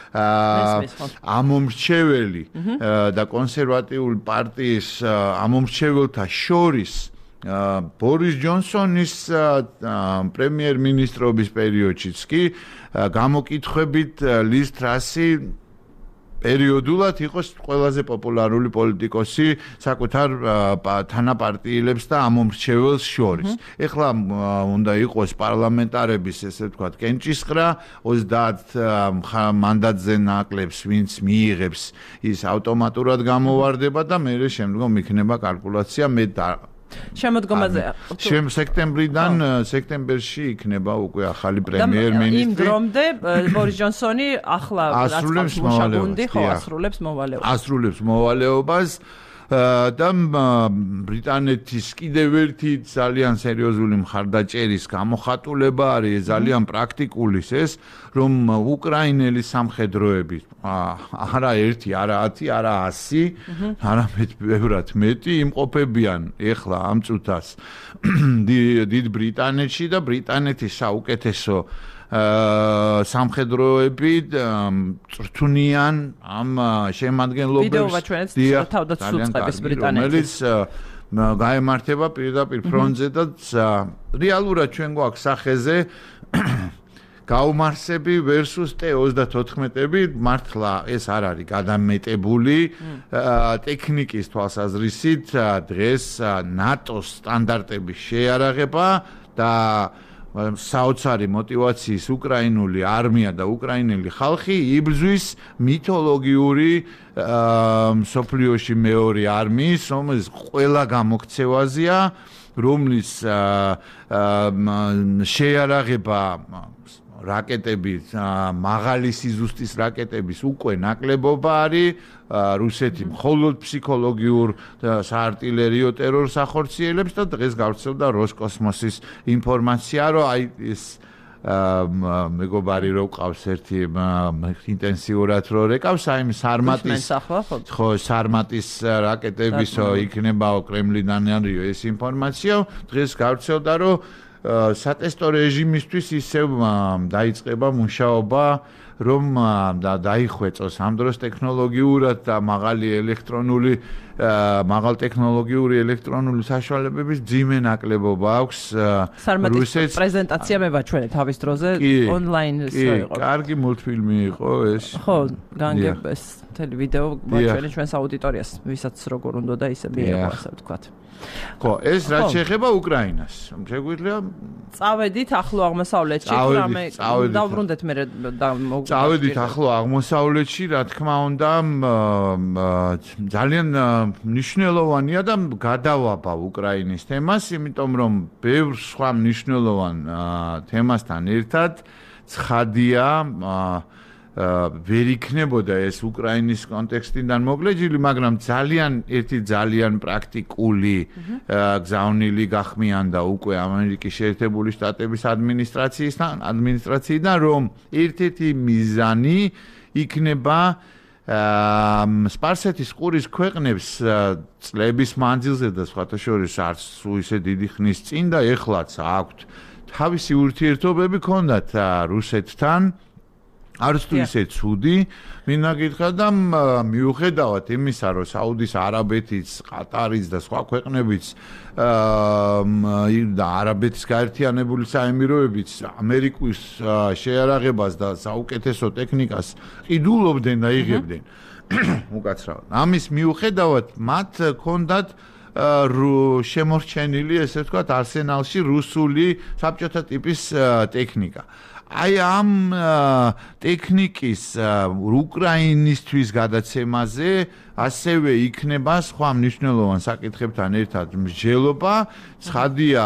[SPEAKER 3] ამომრჩეველი და კონსერვატიული პარტიის ამომრჩეველთა შორის ბორის ჯონსონის პრემიერ-მინისტრობის პერიოდშიც კი გამოკითხვებით ლიz ტრასი პერიოდულად იყოს ყველაზე პოპულარული პოლიტიკოსი საკუთარ თანაპარტიელებს და ამომრჩეველს შორის. ეხლა უნდა იყოს პარლამენტარების ესე ვთქვათ კენჭისყრა, ოცდაათ მანდატზე ნაკლებს ვინც მიიღებს ის ავტომატურად გამოვარდება და მერე შემდგომ იქნება კალკულაცია მე
[SPEAKER 1] შემოდგომაზე.
[SPEAKER 3] სექტემბრიდან სექტემბერში იქნება უკვე ახალი პრემიერ-მინისტრი.
[SPEAKER 1] იმ დრომდე ბორის ჯონსონი ახლა
[SPEAKER 3] ასრულებს მოვალეობას.
[SPEAKER 1] ხო, ასრულებს მოვალეობას.
[SPEAKER 3] ასრულებს მოვალეობას და ბრიტანეთის კიდევ ერთი ძალიან სერიოზული მხარდაჭერის გამოხატულება არის ძალიან პრაქტიკული ეს, რომ უკრაინელი სამხედროები არა ერთი, არა ათი, არა ასი, არამედ ბევრად მეტი იმყოფებიან ეხლა ამ წუთას დიდ ბრიტანეთში და ბრიტანეთის საუკეთესო სამხედროები წრთუნიან ამ შემადგენლობებს
[SPEAKER 1] თავდაცვის ბრიტანეთის
[SPEAKER 3] რომელიც გაემართება პირდაპირ ფრონტზე და რეალურად ჩვენ გვაქვს სახეზე გაუმარსები versus ტე ოცდათოთხმეტები მართლა ეს არ არის გადამეტებული ტექნიკის თვალსაზრისით დღეს ნატოს სტანდარტების შეიარაღება და საოცარი მოტივაციის უკრაინული არმია და უკრაინელი ხალხი იბრძვის მითოლოგიური მსოფლიოში მეორე არმიის, რომელიც ყველა გამოქცევაზეა, რომლის შეიარაღება რაკეტების მაღალი სიზუსტის რაკეტების უკვე ნაკლებობა არის რუსეთი მხოლოდ ფსიქოლოგიურ საარტილერიო ტერორს ახორციელებს და დღეს გავრცელდა როსკოსმოსის ინფორმაცია რომ აი ეს მეგობარი რო ყავს ერთი ინტენსიურად რო რეკავს აი სარმატის ხო სარმატის რაკეტებისო იქნებაო კრემლიდან არისო ეს ინფორმაცია დღეს გავრცელდა რომ სატესტო რეჟიმისთვის ისევ დაიწყება მუშაობა რომ დაიხვეწოს ამ დროს ტექნოლოგიურად და მაღალი ელექტრონული მაღალ ტექნოლოგიური ელექტრონული საშუალებების ძიმე ნაკლებობა აქვს
[SPEAKER 1] რუსეთს. პრეზენტაცია მევაჩვენე თავის დროზე ონლაინს იყო.
[SPEAKER 3] კარგი მულტფილმი იყო ეს.
[SPEAKER 1] ხო, განგებეს თელი ვიდეო ვაჩვენე ჩვენს აუდიტორიას, ვისაც როგორ უნდა და ისე მიიღო, ასე ვთქვათ.
[SPEAKER 3] ხო, ეს რაც შეეხება უკრაინას. შეგვიძლია
[SPEAKER 1] წავედით ახლო აღმოსავლეთში, რამე დავბრუნდეთ მე
[SPEAKER 3] წავედით ახლო აღმოსავლეთში, რა თქმა უნდა, ძალიან მნიშვნელოვანია და გადავაბა უკრაინის თემას, იმიტომ რომ ბევრ სხვა მნიშვნელოვან თემასთან ერთად ცხადია ვერ იქნებოდა ეს უკრაინის კონტექსტიდან მოგლეჯილი, მაგრამ ძალიან ერთი ძალიან პრაქტიკული გზავნილი გახმიანდა უკვე ამერიკის შეერთებული შტატების ადმინისტრაციისთან, ადმინისტრაციიდან, რომ ერთ-ერთი მიზანი იქნება სპარსეთის ყურის ქვეყნებს წლების მანძილზე და სხვათა შორის არც ისე დიდი ხნის წინ და ეხლაც აქვთ თავისი ურთიერთობები ჰქონდათ რუსეთთან. არც თუ ისე ცუდი, მინდა გითხრა და მიუხედავად იმისა, რომ საუდის არაბეთის, ყატარის და სხვა ქვეყნებიც და არაბეთის გაერთიანებული საემიროებიც ამერიკის შეარაღებას და საუკეთესო ტექნიკას ყიდულობდნენ და იღებდნენ. უკაცრავად. ამის მიუხედავად მათ ჰქონდათ შემორჩენილი, ესე ვთქვათ, არსენალში რუსული საბჭოთა ტიპის ტექნიკა. აი ამ ტექნიკის უკრაინისთვის გადაცემაზე ასევე იქნება სხვა მნიშვნელოვან საკითხებთან ერთად მსჯელობა. ცხადია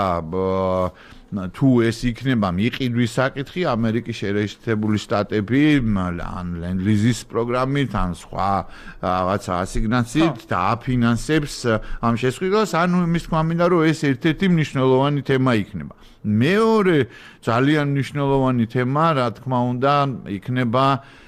[SPEAKER 3] თუ ეს იქნება მიყიდვის საკითხი, ამერიკის შეერთებული შტატები ან ლენდ-ლიზის პროგრამით, ან სხვა რაღაცა ასიგნაციით დააფინანსებს ამ შესყიდვას, ანუ იმის თქმა მინდა, რომ ეს ერთ-ერთი მნიშვნელოვანი თემა იქნება. მეორე ძალიან მნიშვნელოვანი თემა, რა თქმა უნდა, იქნება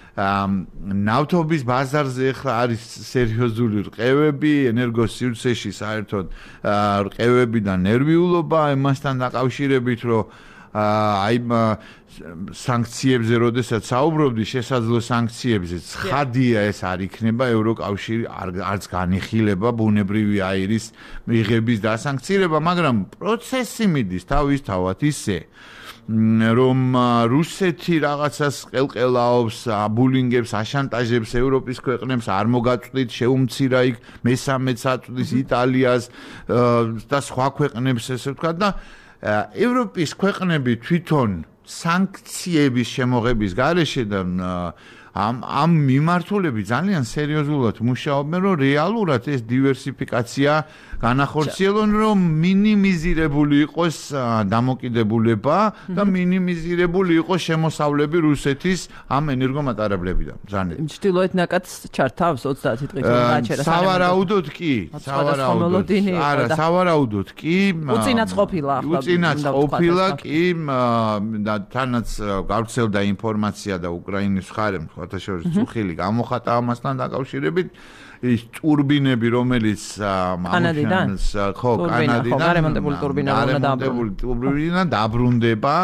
[SPEAKER 3] ნავთობის ბაზარზე ხა არის სერიოზული რყევები, ენერგოსივრცეში საერთოდ რყევები და ნერვიულობა იმასთან დაკავშირებით, რომ აი სანქციებზე, როდესაც საუბრობდი, შესაძლო სანქციებზე, ცხადია ეს არ იქნება ევროკავშირი არც განიხილება ბუნებრივი აირის მიღების დასანქცირება, მაგრამ პროცესი მიდის თავისთავად ისე, რომ რუსეთი რაღაცას ყელყელაობს, აბულინგებს, აშანტაჟებს ევროპის ქვეყნებს, არ მოგაწვდით, შეუმცირა იქ მესამეც აწვდის იტალიას და სხვა ქვეყნებს, ესე ვთქვათ და ევროპის ქვეყნები თვითონ სანქციების შემოღების გარეშე და ამ ამ მიმართულები ძალიან სერიოზულად მუშაობენ, რომ რეალურად ეს დივერსიფიკაცია განახორციელონ, რომ მინიმიზირებული იყოს დამოკიდებულება და მინიმიზირებული იყოს შემოსავლები რუსეთის ამ ენერგომატარებლებიდან. ზანეთ.
[SPEAKER 1] ჩtildeოეთ ნაკადს ჩართავს ოცდაათი დღით რომ გააჩერა.
[SPEAKER 3] სავარაუდოდ კი, სავარაუდოდ. არა, სავარაუდოდ კი.
[SPEAKER 1] უწინაც ყოფილა ახლა.
[SPEAKER 3] უწინაც ყოფილა კი და თანაც გავრცელდა ინფორმაცია და უკრაინის მხარემ შორის წუხილი გამოხატა ამასთან დაკავშირებით ის ტურბინები, რომელიც
[SPEAKER 1] კანადიდან
[SPEAKER 3] ხო, კანადიდან
[SPEAKER 1] გარემონტებული ტურბინა უნდა
[SPEAKER 3] დაბრუნდება. ტურბინა დაბრუნდება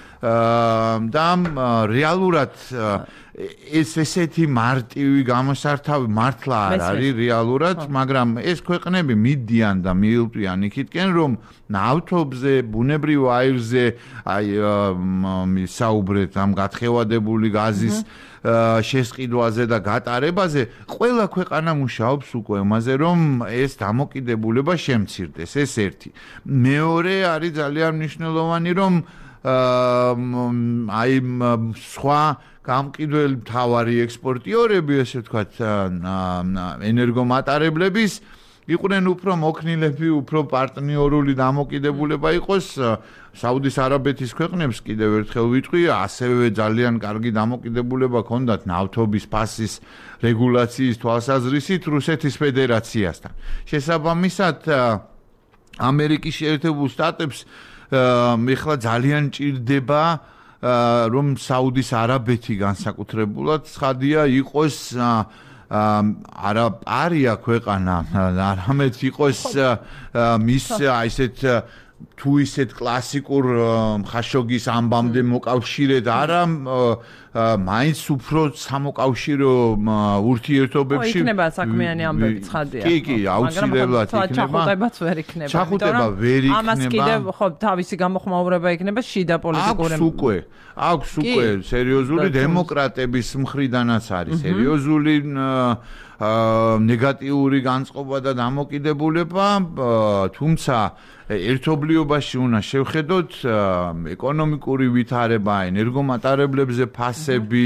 [SPEAKER 3] და რეალურად ეს ესეთი მარტივი გამოსართავი მართლა არ არის რეალურად, მაგრამ ეს ქვეყნები მიდიან და მიილტვიან იქითკენ, რომ ნავთობზე, ბუნებრივ აირზე, აი საუბრეთ ამ გათხევადებული გაზის შესყიდვაზე და გატარებაზე, ყველა ქვეყანა მუშაობს უკვე იმაზე, რომ ეს დამოკიდებულება შემცირდეს, ეს ერთი. მეორე არის ძალიან მნიშვნელოვანი, რომ აი სხვა გამყიდველი მთავარი ექსპორტიორები, ესე ვთქვათ, ენერგომატარებლების იყვნენ უფრო მოქნილები, უფრო პარტნიორული დამოკიდებულება იყოს. საუდის არაბეთის ქვეყნებს კიდევ ერთხელ ვიტყვი, ასევე ძალიან კარგი დამოკიდებულება ჰქონდათ ნავთობის ფასის რეგულაციის თვალსაზრისით რუსეთის ფედერაციასთან. შესაბამისად, ამერიკის შეერთებულ შტატებს ეხლა ძალიან ჭირდება რომ საუდის არაბეთი განსაკუთრებულად ცხადია იყოს არა პარია ქვეყანა, არამედ იყოს მის აი ესეთ თუ ისეთ კლასიკურ ხაშოგის ამბამდე მოკავშირედ არა მაინც უფრო სამოკავშირო ურთიერთობებში
[SPEAKER 1] იქნება საქმიანი ამბები ცხადია.
[SPEAKER 3] კი, კი, აუცილებლად იქნება.
[SPEAKER 1] ჩახუტებაც ვერ იქნება.
[SPEAKER 3] ჩახუტება ვერ იქნება.
[SPEAKER 1] ამას კიდევ ხო თავისი გამოხმაურება იქნება შიდა პოლიტიკური.
[SPEAKER 3] აქვს უკვე, აქვს უკვე სერიოზული დემოკრატების მხრიდანაც არის სერიოზული ნეგატიური განწყობა და დამოკიდებულება, თუმცა ერთობლიობაში უნდა შევხედოთ ეკონომიკური ვითარება, ენერგომატარებლებზე ფასები,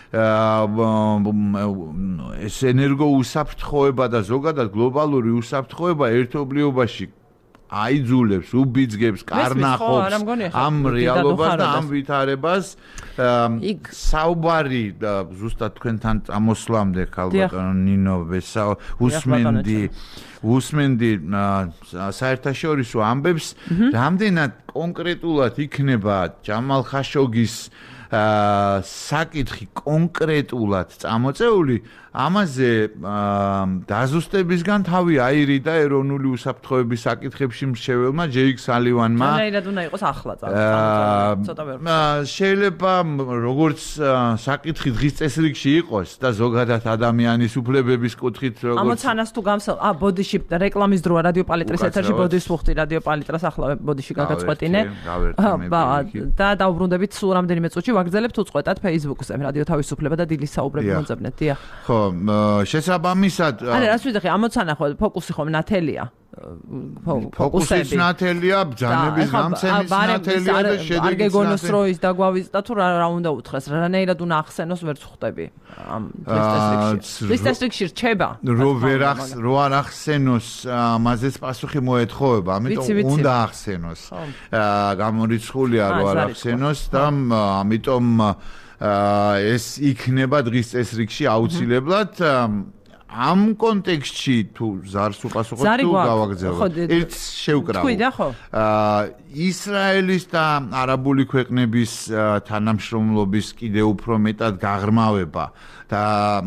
[SPEAKER 3] ეს ენერგოუსაფრთხოება და ზოგადად გლობალური უსაფრთხოება ერთობლიობაში აიძულებს, უბიძგებს, კარნახობს ამ რეალობას და ამ ვითარებას. საუბარი ზუსტად თქვენთან წამოსვლამდე ქალბატონო ნინო უსმენდი უსმენდი საერთაშორისო ამბებს, რამდენად კონკრეტულად იქნება ჯამალ ხაშოგის საკითხი კონკრეტულად წამოწეული, ამაზე დაზუსტებისგან თავი აირიდა ეროვნული უსაფრთხოების საკითხებში მრჩეველმა ჯეიკ სალივანმა.
[SPEAKER 1] რანაირად უნდა იყოს ახლა წამოწეული, ცოტა ვერ ვთქვი.
[SPEAKER 3] შეიძლება როგორც საკითხი დღის წესრიგში იყოს და ზოგადად ადამიანის უფლებების კუთხით როგორც
[SPEAKER 1] ამოცანას თუ გამსალ, ა ბოდიში რეკლამის დროა რადიო პალიტრის ეთერში ბოდის ვუხდი რადიო პალიტრას ახლა ბოდიში გაგაწყვეტინე. და დაუბრუნდებით სულ რამდენიმე წუთში ვაგრძელებთ უწყვეტად Facebook-ზე რადიო თავისუფლება და დილის საუბრები მოძებნეთ. დიახ.
[SPEAKER 3] ხო, შესაბამისად
[SPEAKER 1] არა, რას ვიძახი, ამოცანა ხო ფოკუსი ხომ ნათელია.
[SPEAKER 3] ფოკუსის ნათელია, ბრძანების გამცემის ნათელია და შედეგის
[SPEAKER 1] არ გეგონოს რო ის დაგვავიზდა თუ რა უნდა უთხრეს, რანაირად უნდა ახსენოს ვერ ვხვდები ამ დღეს წესრიგში რჩება.
[SPEAKER 3] რო ვერ ახს რო არ ახსენოს, ამაზეც პასუხი მოეთხოვება, ამიტომ უნდა ახსენოს. გამორიცხულია რო არ ახსენოს და ამიტომ ეს იქნება დღის წესრიგში აუცილებლად ამ კონტექსტში თუ ზარს უპასუხოთ თუ გავაგრძელოთ ერთ შევკრავ.
[SPEAKER 1] თქვიდა ხო?
[SPEAKER 3] ისრაელის და არაბული ქვეყნების თანამშრომლობის კიდევ უფრო მეტად გაღრმავება და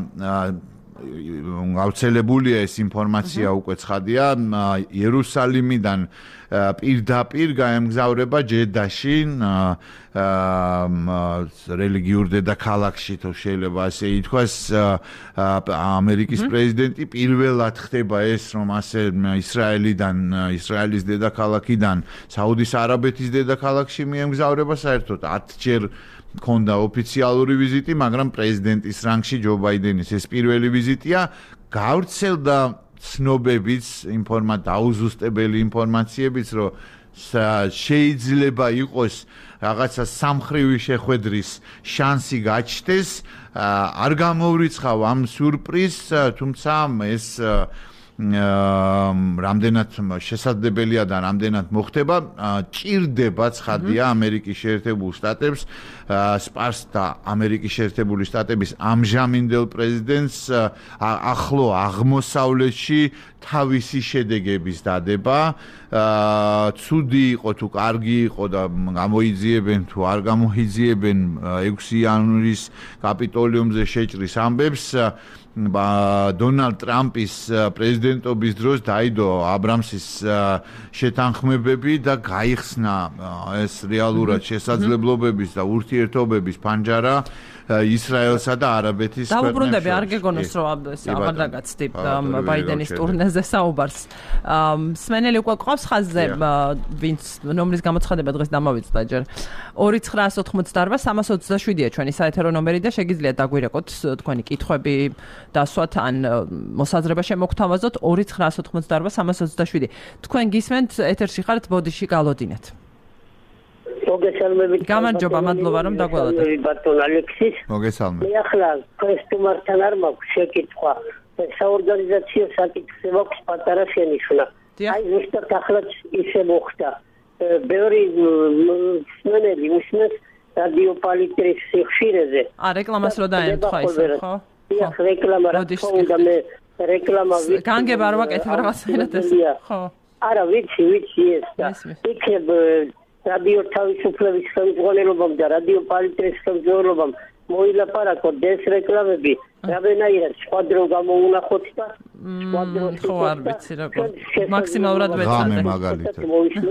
[SPEAKER 3] გავრცელებულია ეს ინფორმაცია უკვე ცხადია იერუსალიმიდან პირდაპირ გაემგზავრება ჯედაში რელიგიურ დედაქალაქში თუ შეიძლება ასე ითქვას ამერიკის პრეზიდენტი პირველად ხდება ეს რომ ასე ისრაელიდან ისრაელის დედაქალაქიდან საუდის არაბეთის დედაქალაქში მიემგზავრება საერთოდ ათჯერ მქონდა ოფიციალური ვიზიტი, მაგრამ პრეზიდენტის რანგში ჯო ბაიდენის ეს პირველი ვიზიტია, გავრცელდა ცნობებიც, ინფორმაცია დაუზუსტებელი ინფორმაციებიც, რომ შეიძლება იყოს რაღაცა სამხრივი შეხვედრის შანსი გაჩნდეს, არ გამოვრიცხავ ამ სიურპრიზს, თუმცა ეს რამდენად შესაძლებელია და რამდენად მოხდება, ჭირდება ცხადია ამერიკის შეერთებულ შტატებს, სპარს და ამერიკის შეერთებული შტატების ამჟამინდელ პრეზიდენტს ახლო აღმოსავლეთში თავისი შედეგების დადება. ცუდი იყო თუ კარგი იყო და გამოიძიებენ თუ არ გამოიძიებენ ექვსი იანვრის კაპიტოლიუმზე შეჭრის ამბებს. დონალდ ტრამპის პრეზიდენტობის დროს დაიდო აბრამსის შეთანხმებები და გაიხსნა ეს რეალურად შესაძლებლობების და ურთიერთობების ფანჯარა ისრაელსა და არაბეთის ქვეყნებს.
[SPEAKER 1] დაუბრუნდები, არ გეგონოს რომ ეს აღარ დაგაცდი ბაიდენის ტურნეზე საუბარს. სმენელი უკვე ყავს ხაზზე, ვინც ნომრის გამოცხადება დღეს დამავიწყდა ჯერ. ორი ცხრაას ოთხმოცდაარბა სამას ოცდაშვიდია ჩვენი საეთერო ნომერი და შეგიძლიათ დაგვირეკოთ თქვენი კითხვები, დასვათ ან მოსაზრება შემოგთავაზოთ ორი ცხრაას ოთხმოცდაარბა სამას ოცდაშვიდი. თქვენ გისმენთ ეთერში ხართ ბოდიში გალოდინეთ.
[SPEAKER 4] მოგესალმებით.
[SPEAKER 1] გამარჯობა, მადლობა რომ დაგველოდეთ.
[SPEAKER 4] ბატონ ალექსის.
[SPEAKER 3] მოგესალმებით.
[SPEAKER 4] მე ახლა კოსტუმართან არ მაქვს შეკითხვა. საორგანიზაციო საკითხზე მაქვს პატარა შენიშვნა. აი ზუსტად ახლა ისე მოხდა. ბევრი სმენელი უსმენს რადიო პალიტრის სიხშირეზე.
[SPEAKER 1] ა რეკლამას რო დაემთხვა ისე, ხო?
[SPEAKER 4] დიახ, რეკლამა რა თქმა უნდა მე რეკლამა ვიცი.
[SPEAKER 1] განგება არ ვაკეთებ რაღაცაერად ეს. ხო.
[SPEAKER 4] არა, ვიცი, ვიცი ეს და იქნებ რადიო თავისუფლების ხელმძღვანელობამ და რადიო პალიტრის ხელმძღვანელობამ მოილაპარაკოთ ეს რეკლამები, რაბენაირად სხვა დრო გამოუნახოთ და სხვა დრო
[SPEAKER 1] ხო არ ვიცი როგორ მაქსიმალურად ვეცადე.
[SPEAKER 3] მაგალითად.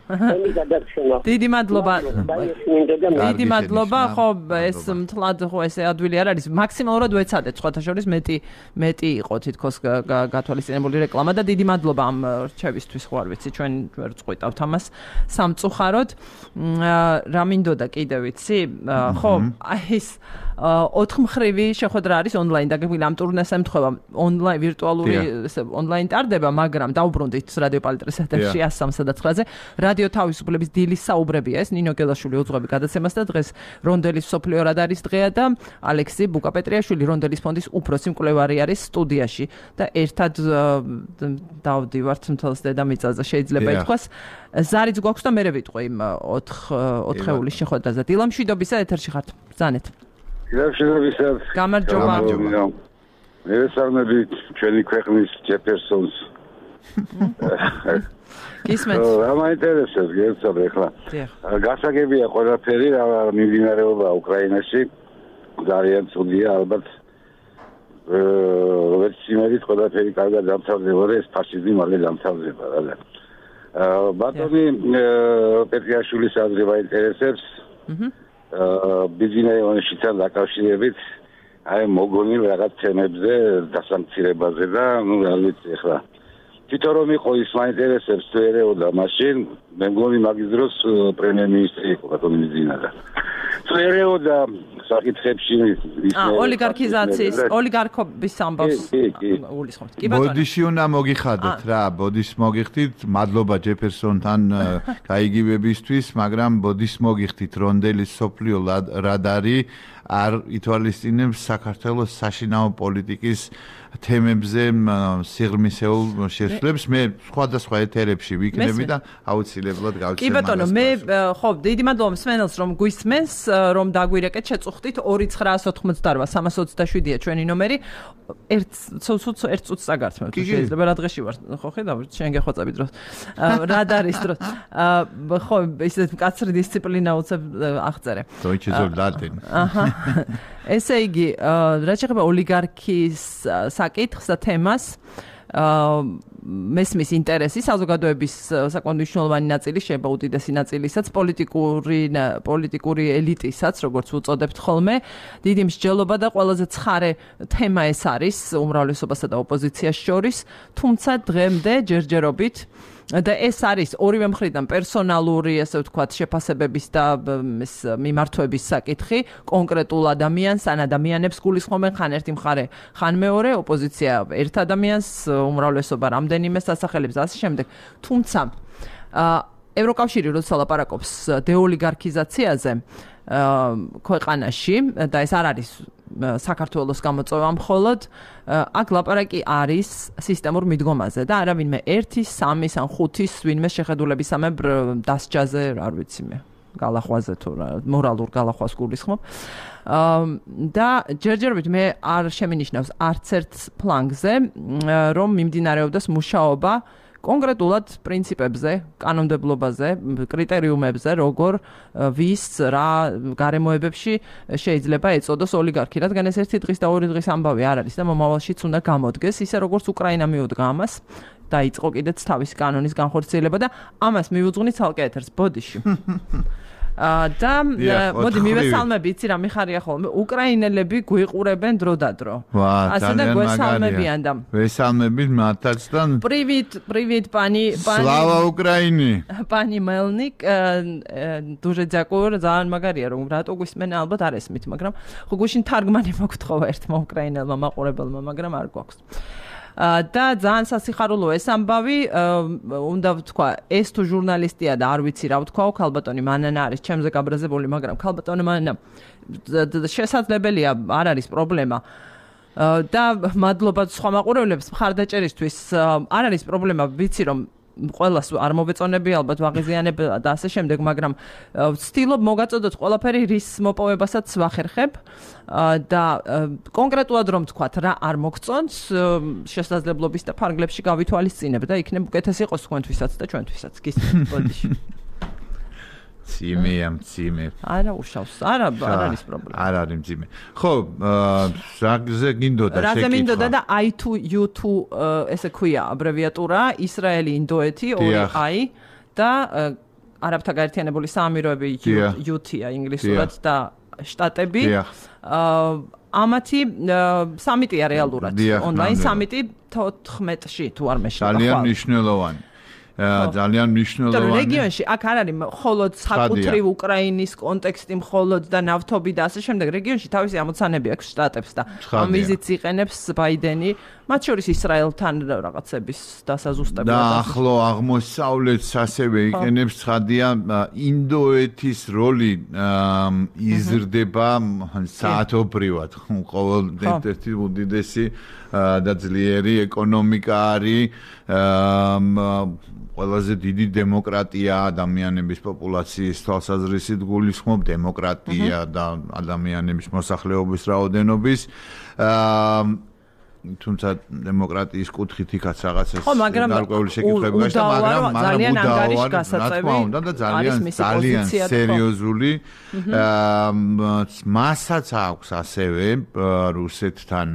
[SPEAKER 4] ემი გადაცემა.
[SPEAKER 1] დიდი მადლობა. დიდი მადლობა, ხო, ეს მთლად ხო ესე ადვილი არ არის. მაქსიმალურად ვეცადეთ, სხვათა შორის მეტი მეტი იყო თითქოს გათვალისწინებული რეკლამა და დიდი მადლობა ამ რჩევისთვის, ხო არ ვიცი, ჩვენ ვერ წყვიტავთ ამას სამწუხაროდ. რა მინდოდა კიდე ვიცი? ხო, აი ეს ოთხმხრივი შეხვედრა არის ონლაინ დაგეგმილი ამ ტურნეს ემთხვევა ონლაინ ვირტუალური ონლაინ ტარდება, მაგრამ დაუბრუნდით რადიო პალიტრის ეთერში one oh three nine-ზე. რადიო თავისუფლების დილის საუბრებია ეს, ნინო გელაშვილი უძღვები გადაცემას და დღეს რონდელის მსოფლიო რადარის დღეა და ალექსი ბუკაპეტრიაშვილი რონდელის ფონდის უფროსი მკვლევარი არის სტუდიაში და ერთად დავდივართ მთელს დედამიწაზე შეიძლება ითქვას. ზარიც გვაქვს და მერე ვიტყვი იმ ოთხეულის შეხვედრაზე. დილა მშვიდობისა, ეთერში ხართ. ბრძანეთ.
[SPEAKER 5] მშვიდობისა.
[SPEAKER 1] გამარჯობა.
[SPEAKER 5] მე ვესალმებით ჩვენი ქვეყნის ჯეფერსონს.
[SPEAKER 1] ისმენთ.
[SPEAKER 5] რა მაინტერესებს გეცნობ ახლა. გასაგებია ყველაფერი რა მიმდინარეობა უკრაინაში. ძალიან ცუდია ალბათ. როგორც იმედით ყველაფერი კარგად დამთავრდება და ეს ფაშიზმი მალე დამთავრდება რა. ბატონი პეტრიაშვილის აზრი მაინტერესებს. ბიზნესთან დაკავშირებით აი მოგონილ რაღაც თემებზე დასამცირებაზე და ნუ რა ვიცი ახლა თვითონ რომ იყო ის მაინტერესებს თუ ერეო და მაშინ მე მგონი მაგის დროს პრემიერ-მინისტრი იყო ბატონი მიზინადა თუ ერეო და საკითხებში
[SPEAKER 1] აა ოლიგარქიზაციის ოლიგარქობის ამბავს უგულისხმობთ კი ბატონო
[SPEAKER 3] ბოდიში უნდა მოგიხადოთ რა ბოდის მოგიხდით მადლობა ჯეფერსონთან გაიგივებისთვის მაგრამ ბოდის მოგიხდით რონდელის სოფლიო რადარი არ ითვალისწინებს საქართველოს საშინაო პოლიტიკის თემებზე სიღრმისეულ შესვლებს მე სხვადასხვა ეთერებში ვიქნები და აუცილებლად გავცემ.
[SPEAKER 1] კი ბატონო, მე ხო, დიდი მადლობა მსმენელს რომ გვისმენს, რომ დაგვირეკეთ, შეწუხდით two nine nine three three three ჩვენი ნომერი. ერთ ცუც ერთ წუთს წაგართმევთ. შეიძლება რა დღეში ვარ, ხო ხედავ, შენ გეხვაწები დროს. რადარის დროს. ხო, ისე მკაცრი დისციპლინა უცებ აღწერე.
[SPEAKER 3] Deutsche Soldaten.
[SPEAKER 1] აჰა. ესე იგი, რა შეიძლება ოლიგარქიის საკითხს და თემას მესმის ინტერესი საზოგადოების საკმაოდ მნიშვნელოვანი ნაწილი შეიძლება უდიდესი ნაწილისაც პოლიტიკური პოლიტიკური ელიტისაც როგორც უწოდებთ ხოლმე დიდი მსჯელობა და ყველაზე ცხარე თემა ეს არის უმრავლესობასა და ოპოზიციას შორის თუმცა დღემდე ჯერჯერობით და ეს არის ორივე მხრიდან პერსონალური, ასე ვთქვათ, შეფასებების და მიმართვების საკითხი, კონკრეტულ ადამიანს, ან ადამიანებს გულისხმობენ ხან ერთი მხარე, ხან მეორე, ოპოზიცია ერთ ადამიანს, უმრავლესობა რამდენიმე სასახელებს და ასე შემდეგ. თუმცა, ევროკავშირი როცა ლაპარაკობს დეოლიგარქიზაციაზე ქვეყანაში და ეს არ არის საქართველოს გამოწვევა მხოლოდ აქ ლაპარაკი არის სისტემურ მიდგომაზე და არავინმე ერთის, სამის ან ხუთის ვინმე შეხედულებისამებრ დასჯაზე, არ ვიცი მე, გალახვაზე თუ მორალურ გალახვას გულისხმობ. და ჯერჯერობით მე არ შემინიშნავს არც ერთ ფლანგზე, რომ მიმდინარეობდეს მუშაობა კონკრეტულად პრინციპებზე, კანონმდებლობაზე, კრიტერიუმებზე, როგორ ვის რა გარემოებებში შეიძლება ეწოდოს ოლიგარქი, რადგან ეს ერთი დღის და ორი დღის ამბავი არ არის და მომავალშიც უნდა გამოდგეს, ისე როგორც უკრაინა მიუდგა ამას, დაიწყო კიდეც თავის კანონის განხორციელება და ამას მივუძღვნით ცალკე ეთერს ბოდიში. და მოდი მივესალმები, იცი რა მიხარია ხოლმე, უკრაინელები გვიყურებენ დრო და დრო.
[SPEAKER 3] ასე
[SPEAKER 1] და გვესალმებიან და
[SPEAKER 3] ვესალმებით მათაც და
[SPEAKER 1] Привет, привет, пани, пани.
[SPEAKER 3] Слава Украине.
[SPEAKER 1] Пани Мелник, дуже дякую, ძალიან მაგარია რომ რატო გვისმენ ალბათ არ ესმით, მაგრამ ხო გუშინ თარგმანი მოგთხოვა ერთმა უკრაინელმა მაყურებელმა, მაგრამ არ გვაქვს. და ძალიან სასიხარულო ეს ამბავი, უნდა ვთქვა, ეს თუ ჟურნალისტია და არ ვიცი რა ვთქვა, ქალბატონი მანანა არის ჩემზე გაბრაზებული, მაგრამ ქალბატონი მანანა შესაძლებელია, არ არის პრობლემა. და მადლობა სხვა მაყურებლებს მხარდაჭერისთვის, არ არის პრობლემა, ვიცი რომ ყველას არ მოვეწონები ალბათ ვაღიზიანებ და ასე შემდეგ, მაგრამ ვცდილობ მოგაწოდოთ ყველაფერი რის მოპოვებასაც ვახერხებ და კონკრეტულად რომ თქვათ რა არ მოგწონს შესაძლებლობის და ფარგლებში გავითვალისწინებ და იქნებ უკეთესი იყოს თქვენთვისაც და ჩვენთვისაც გისმენთ ბოდიში.
[SPEAKER 3] ძიმეა ძიმე.
[SPEAKER 1] არა უშავს, არა არ არის პრობლემა.
[SPEAKER 3] არ არის ძიმე. ხო, რაზე გინდოდა შეკითხვა.
[SPEAKER 1] რაზე მინდოდა და I two U two ესე ქვია აბრევიატურა, ისრაელი ინდოეთი, ორი I და არაბთა გაერთიანებული საამიროები იუთია ინგლისურად და შტატები. ამათი სამიტია რეალურად. ონლაინ სამიტი თოთხმეტში თუ არ მეშლება.
[SPEAKER 3] ძალიან მნიშვნელოვანი. ძალიან მნიშვნელოვანი.
[SPEAKER 1] რეგიონში აქ არ არის მხოლოდ საკუთრივ უკრაინის კონტექსტი მხოლოდ და ნავთობი და ასე შემდეგ. რეგიონში თავისი ამოცანები აქვს შტატებს და ამ ვიზიტს იყენებს ბაიდენი, მათ შორის ისრაელთან რაღაცების დასაზუსტებლად.
[SPEAKER 3] და ახლო აღმოსავლეთს ასევე იყენებს. ცხადია, ინდოეთის როლი იზრდება საათობრივად. ყოველ ერთ-ერთი უდიდესი და ძლიერი ეკონომიკა არის. ყველაზე დიდი დემოკრატია ადამიანების პოპულაციის თვალსაზრისით გულისხმობ დემოკრატია და ადამიანების მოსახლეობის რაოდენობის თუმცა დემოკრატიის კუთხით იქაც რაღაცას გარკვეული შეკითხვები გაჩნდა, მაგრამ
[SPEAKER 1] ძალიან ანგარიში გასაწევი
[SPEAKER 3] უნდა და ძალიან ძალიან სერიოზული მასაც აქვს ასევე რუსეთთან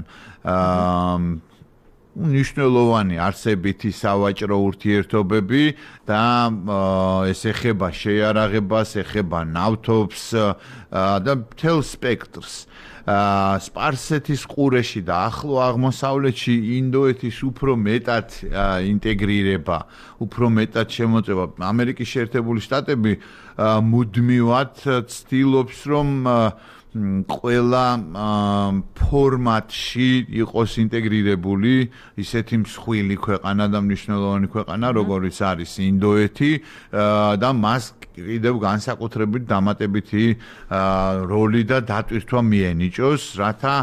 [SPEAKER 3] ნიშნულოვანი არსებითი სავაჭრო ურთიერთობები და ეს ეხება შეიარაღებას, ეხება ნავთობს და მთელ სპექტრს. სპარსეთის ყურეში და ახლო აღმოსავლეთში ინდოეთის უფრო მეტად ინტეგრირება, უფრო მეტად შემოწება. ამერიკის შეერთებული შტატები მუდმივად ცდილობს, რომ ყველა ფორმატში იყოს ინტეგრირებული ისეთი მსხვილი ქვეყანა და მნიშვნელოვანი ქვეყანა, როგორიც არის ინდოეთი და მას კიდევ განსაკუთრებით დამატებითი როლი და დატვირთვა მიენიჭოს, რათა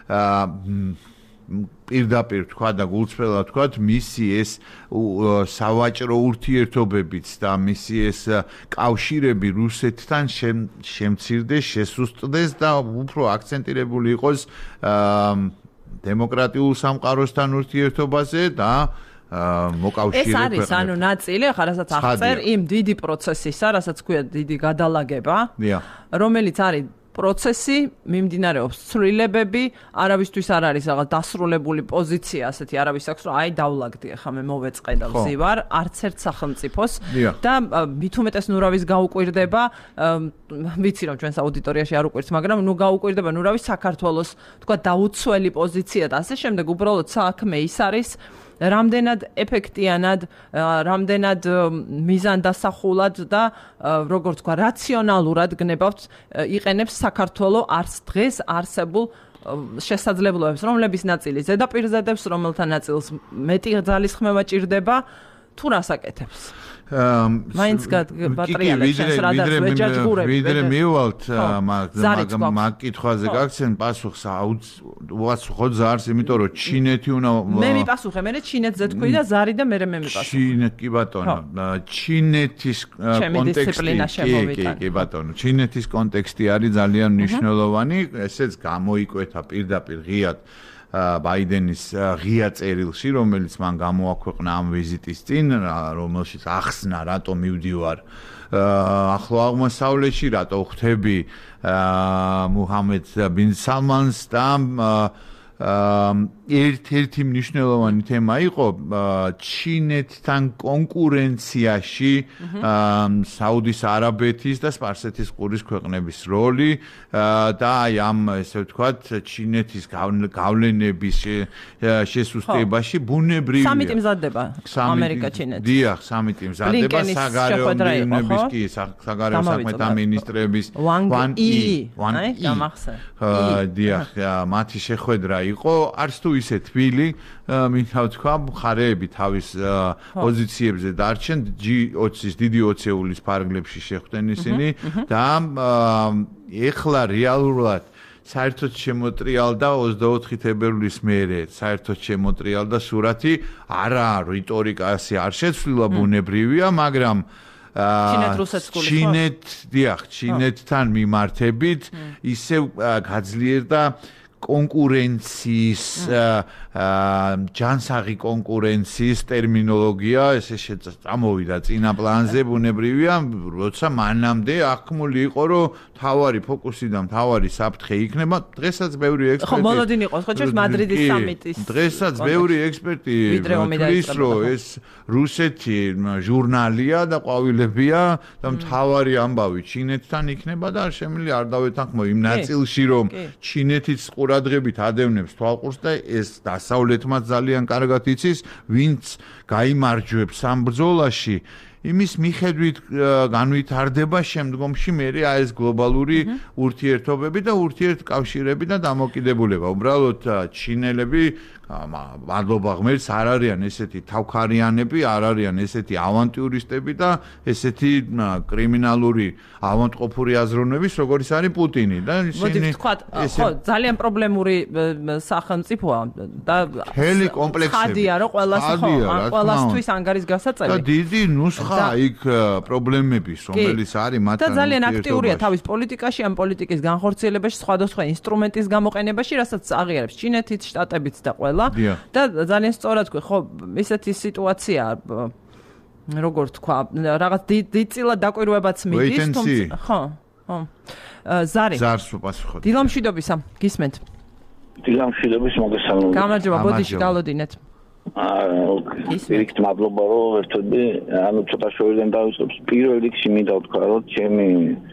[SPEAKER 3] პირდაპირ თქვა და გულწრფელად თქვა, მისი ეს სავაჭრო ურთიერთობებიც და მისი ეს კავშირები რუსეთთან შემცირდეს, შესუსტდეს და უფრო აქცენტირებული იყოს დემოკრატიულ სამყაროსთან ურთიერთობაზე და მოკავშირე ქვეყნებთან.
[SPEAKER 1] ეს არის ანუ ნაწილი, ახლა რასაც აღწერ იმ დიდი პროცესისა, რასაც ქვია დიდი გადალაგება, რომელიც არის პროცესი, მიმდინარეობს ცვლილებები, არავისთვის არ არის რაღაც დასრულებული პოზიცია, ასეთი არავის აქვს, რომ აი დავლაგდი, ახლა მე მოვეწყე და ვზივარ, არც ერთ სახელმწიფოს და მით უმეტეს ნურავის გაუკვირდება, ვიცი რომ ჩვენს აუდიტორიაში არ უკვირს, მაგრამ ნუ გაუკვირდება ნურავის საქართველოს, თქვა დაუცველი პოზიცია და ასე შემდეგ, უბრალოდ საქმე ის არის რამდენად ეფექტიანად, რამდენად მიზანდასახულად და როგორც თქვა, რაციონალურად გნებავთ იყენებს საქართველოს არც დღეს არსებულ შესაძლებლობებს, რომლების ნაწილი ზედაპირზე დებს, რომელთა ნაწილს მეტი ძალისხმევა ჭირდება, თუ რას აკეთებს? მაინც ბატრიალებს რადაც ვეჯაჯღურები.
[SPEAKER 3] ვიდრე მივალთ მაგ კითხვაზე გაგცენ პასუხს უაცხოვ ზარს, იმიტომ რომ ჩინეთი უნდა
[SPEAKER 1] მე მიპასუხე, მე ჩინეთზე თქვი და ზარი და მე მე მიპასუხე.
[SPEAKER 3] ჩინეთი კი ბატონო, ჩინეთის კონტექსტი კი კი ბატონო, ჩინეთის კონტექსტი არის ძალიან მნიშვნელოვანი, ესეც გამოიკვეთა პირდაპირ ღიად ბაიდენის ღია წერილში, რომელიც მან გამოაქვეყნა ამ ვიზიტის წინ, რომელშიც ახსნა, რატომ მივდივარ ახლო აღმოსავლეთში, რატო ხვდები მუჰამედ ბინ სალმანს და ერთ-ერთი მნიშვნელოვანი თემა იყო ჩინეთთან კონკურენციაში საუდის არაბეთის და სპარსეთის ყურის ქვეყნების როლი და აი ამ ესე ვთქვათ ჩინეთის გავლენების შესუსტებაში ბუნებრივია.
[SPEAKER 1] სამიტი მზადდება ამერიკა-ჩინეთი.
[SPEAKER 3] დიახ, სამიტი მზადდება საგარეო მინისტრების კი საგარეო საქმეთა მინისტრების
[SPEAKER 1] ვან ი.
[SPEAKER 3] დიახ, მათი შეხვედრა იყო არც თუ ისე თბილი, მინდა ვთქვა, მხარეები თავის პოზიციებზე დარჩენ, ჯი ოცის დიდი ოცეულის ფარგლებში შეხვდნენ ისინი და ეხლა რეალურად საერთოდ შემოტრიალდა ოცდაოთხი თებერვლის მერე, საერთოდ შემოტრიალდა სურათი, არა რიტორიკა ასე არ შეცვლილა ბუნებრივია, მაგრამ
[SPEAKER 1] ჩინეთ
[SPEAKER 3] დიახ, ჩინეთთან მიმართებით ისევ გაძლიერდა კონკურენციის ჯანსაღი კონკურენციის ტერმინოლოგია ესე წამოვიდა წინა პლანზე ბუნებრივია როცა მანამდე აღქმული იყო რომ თავარი ფოკუსი და თავარი საფრთხე იქნება დღესაც ბევრი ექსპერტი
[SPEAKER 1] ხო მოლოდინი იყო ხო ჩვენს მადრიდის სამიტის
[SPEAKER 3] დღესაც ბევრი ექსპერტი თვლის რომ ეს რუსეთი ჟურნალია და ყვავილებია და მთავარი ამბავი ჩინეთთან იქნება და არ შემიძლია არ დავეთანხმო იმ ნაწილში რომ ჩინეთიც ყურადღებით ადევნებს თვალყურს და ეს დასავლეთმაც ძალიან კარგად იცის ვინც გაიმარჯვებს ამ ბრძოლაში იმის მიხედვით განვითარდება შემდგომში მერე აი ეს გლობალური ურთიერთობები და ურთიერთკავშირები და დამოკიდებულება უბრალოდ ჩინელები მადლობა ღმერთს არ არიან ესეთი თავქარიანები არ არიან ესეთი ავანტიურისტები და ესეთი კრიმინალური ავანტყოფური აზროვნების როგორიც არის პუტინი და
[SPEAKER 1] ისინი ხო ძალიან პრობლემური სახელმწიფოა და
[SPEAKER 3] მთელი კომპლექსები
[SPEAKER 1] ხადია რომ ყველას ხო ყველასთვის ანგარის გასაწევი
[SPEAKER 3] და დიდი ნუსხა იქ პრობლემების რომელიც არის მათთან
[SPEAKER 1] და ძალიან აქტიურია თავის პოლიტიკაში ამ პოლიტიკის განხორციელებაში სხვადასხვა ინსტრუმენტის გამოყენებაში რასაც აღიარებს ჩინეთიც შტატებიც და ყველა და ძალიან სწორად თქვი ხო ისეთი სიტუაცია როგორ თქვა რაღაც დიდწილად დაკვირვებაც მიდის თუმცა ხო ხო ზარი
[SPEAKER 3] ზარს უპასუხოთ
[SPEAKER 1] დილამშვიდობისა გისმენთ
[SPEAKER 6] დილამშვიდობის მოგესალმებით
[SPEAKER 1] გამარჯობა ბოდიში გალოდინეთ
[SPEAKER 6] აა ისეთ მადლობა რომ ერთობი ანუ ცოტა შორიდან დავიწყებს პირველ რიგში მინდა ვთქვა რომ ჩემი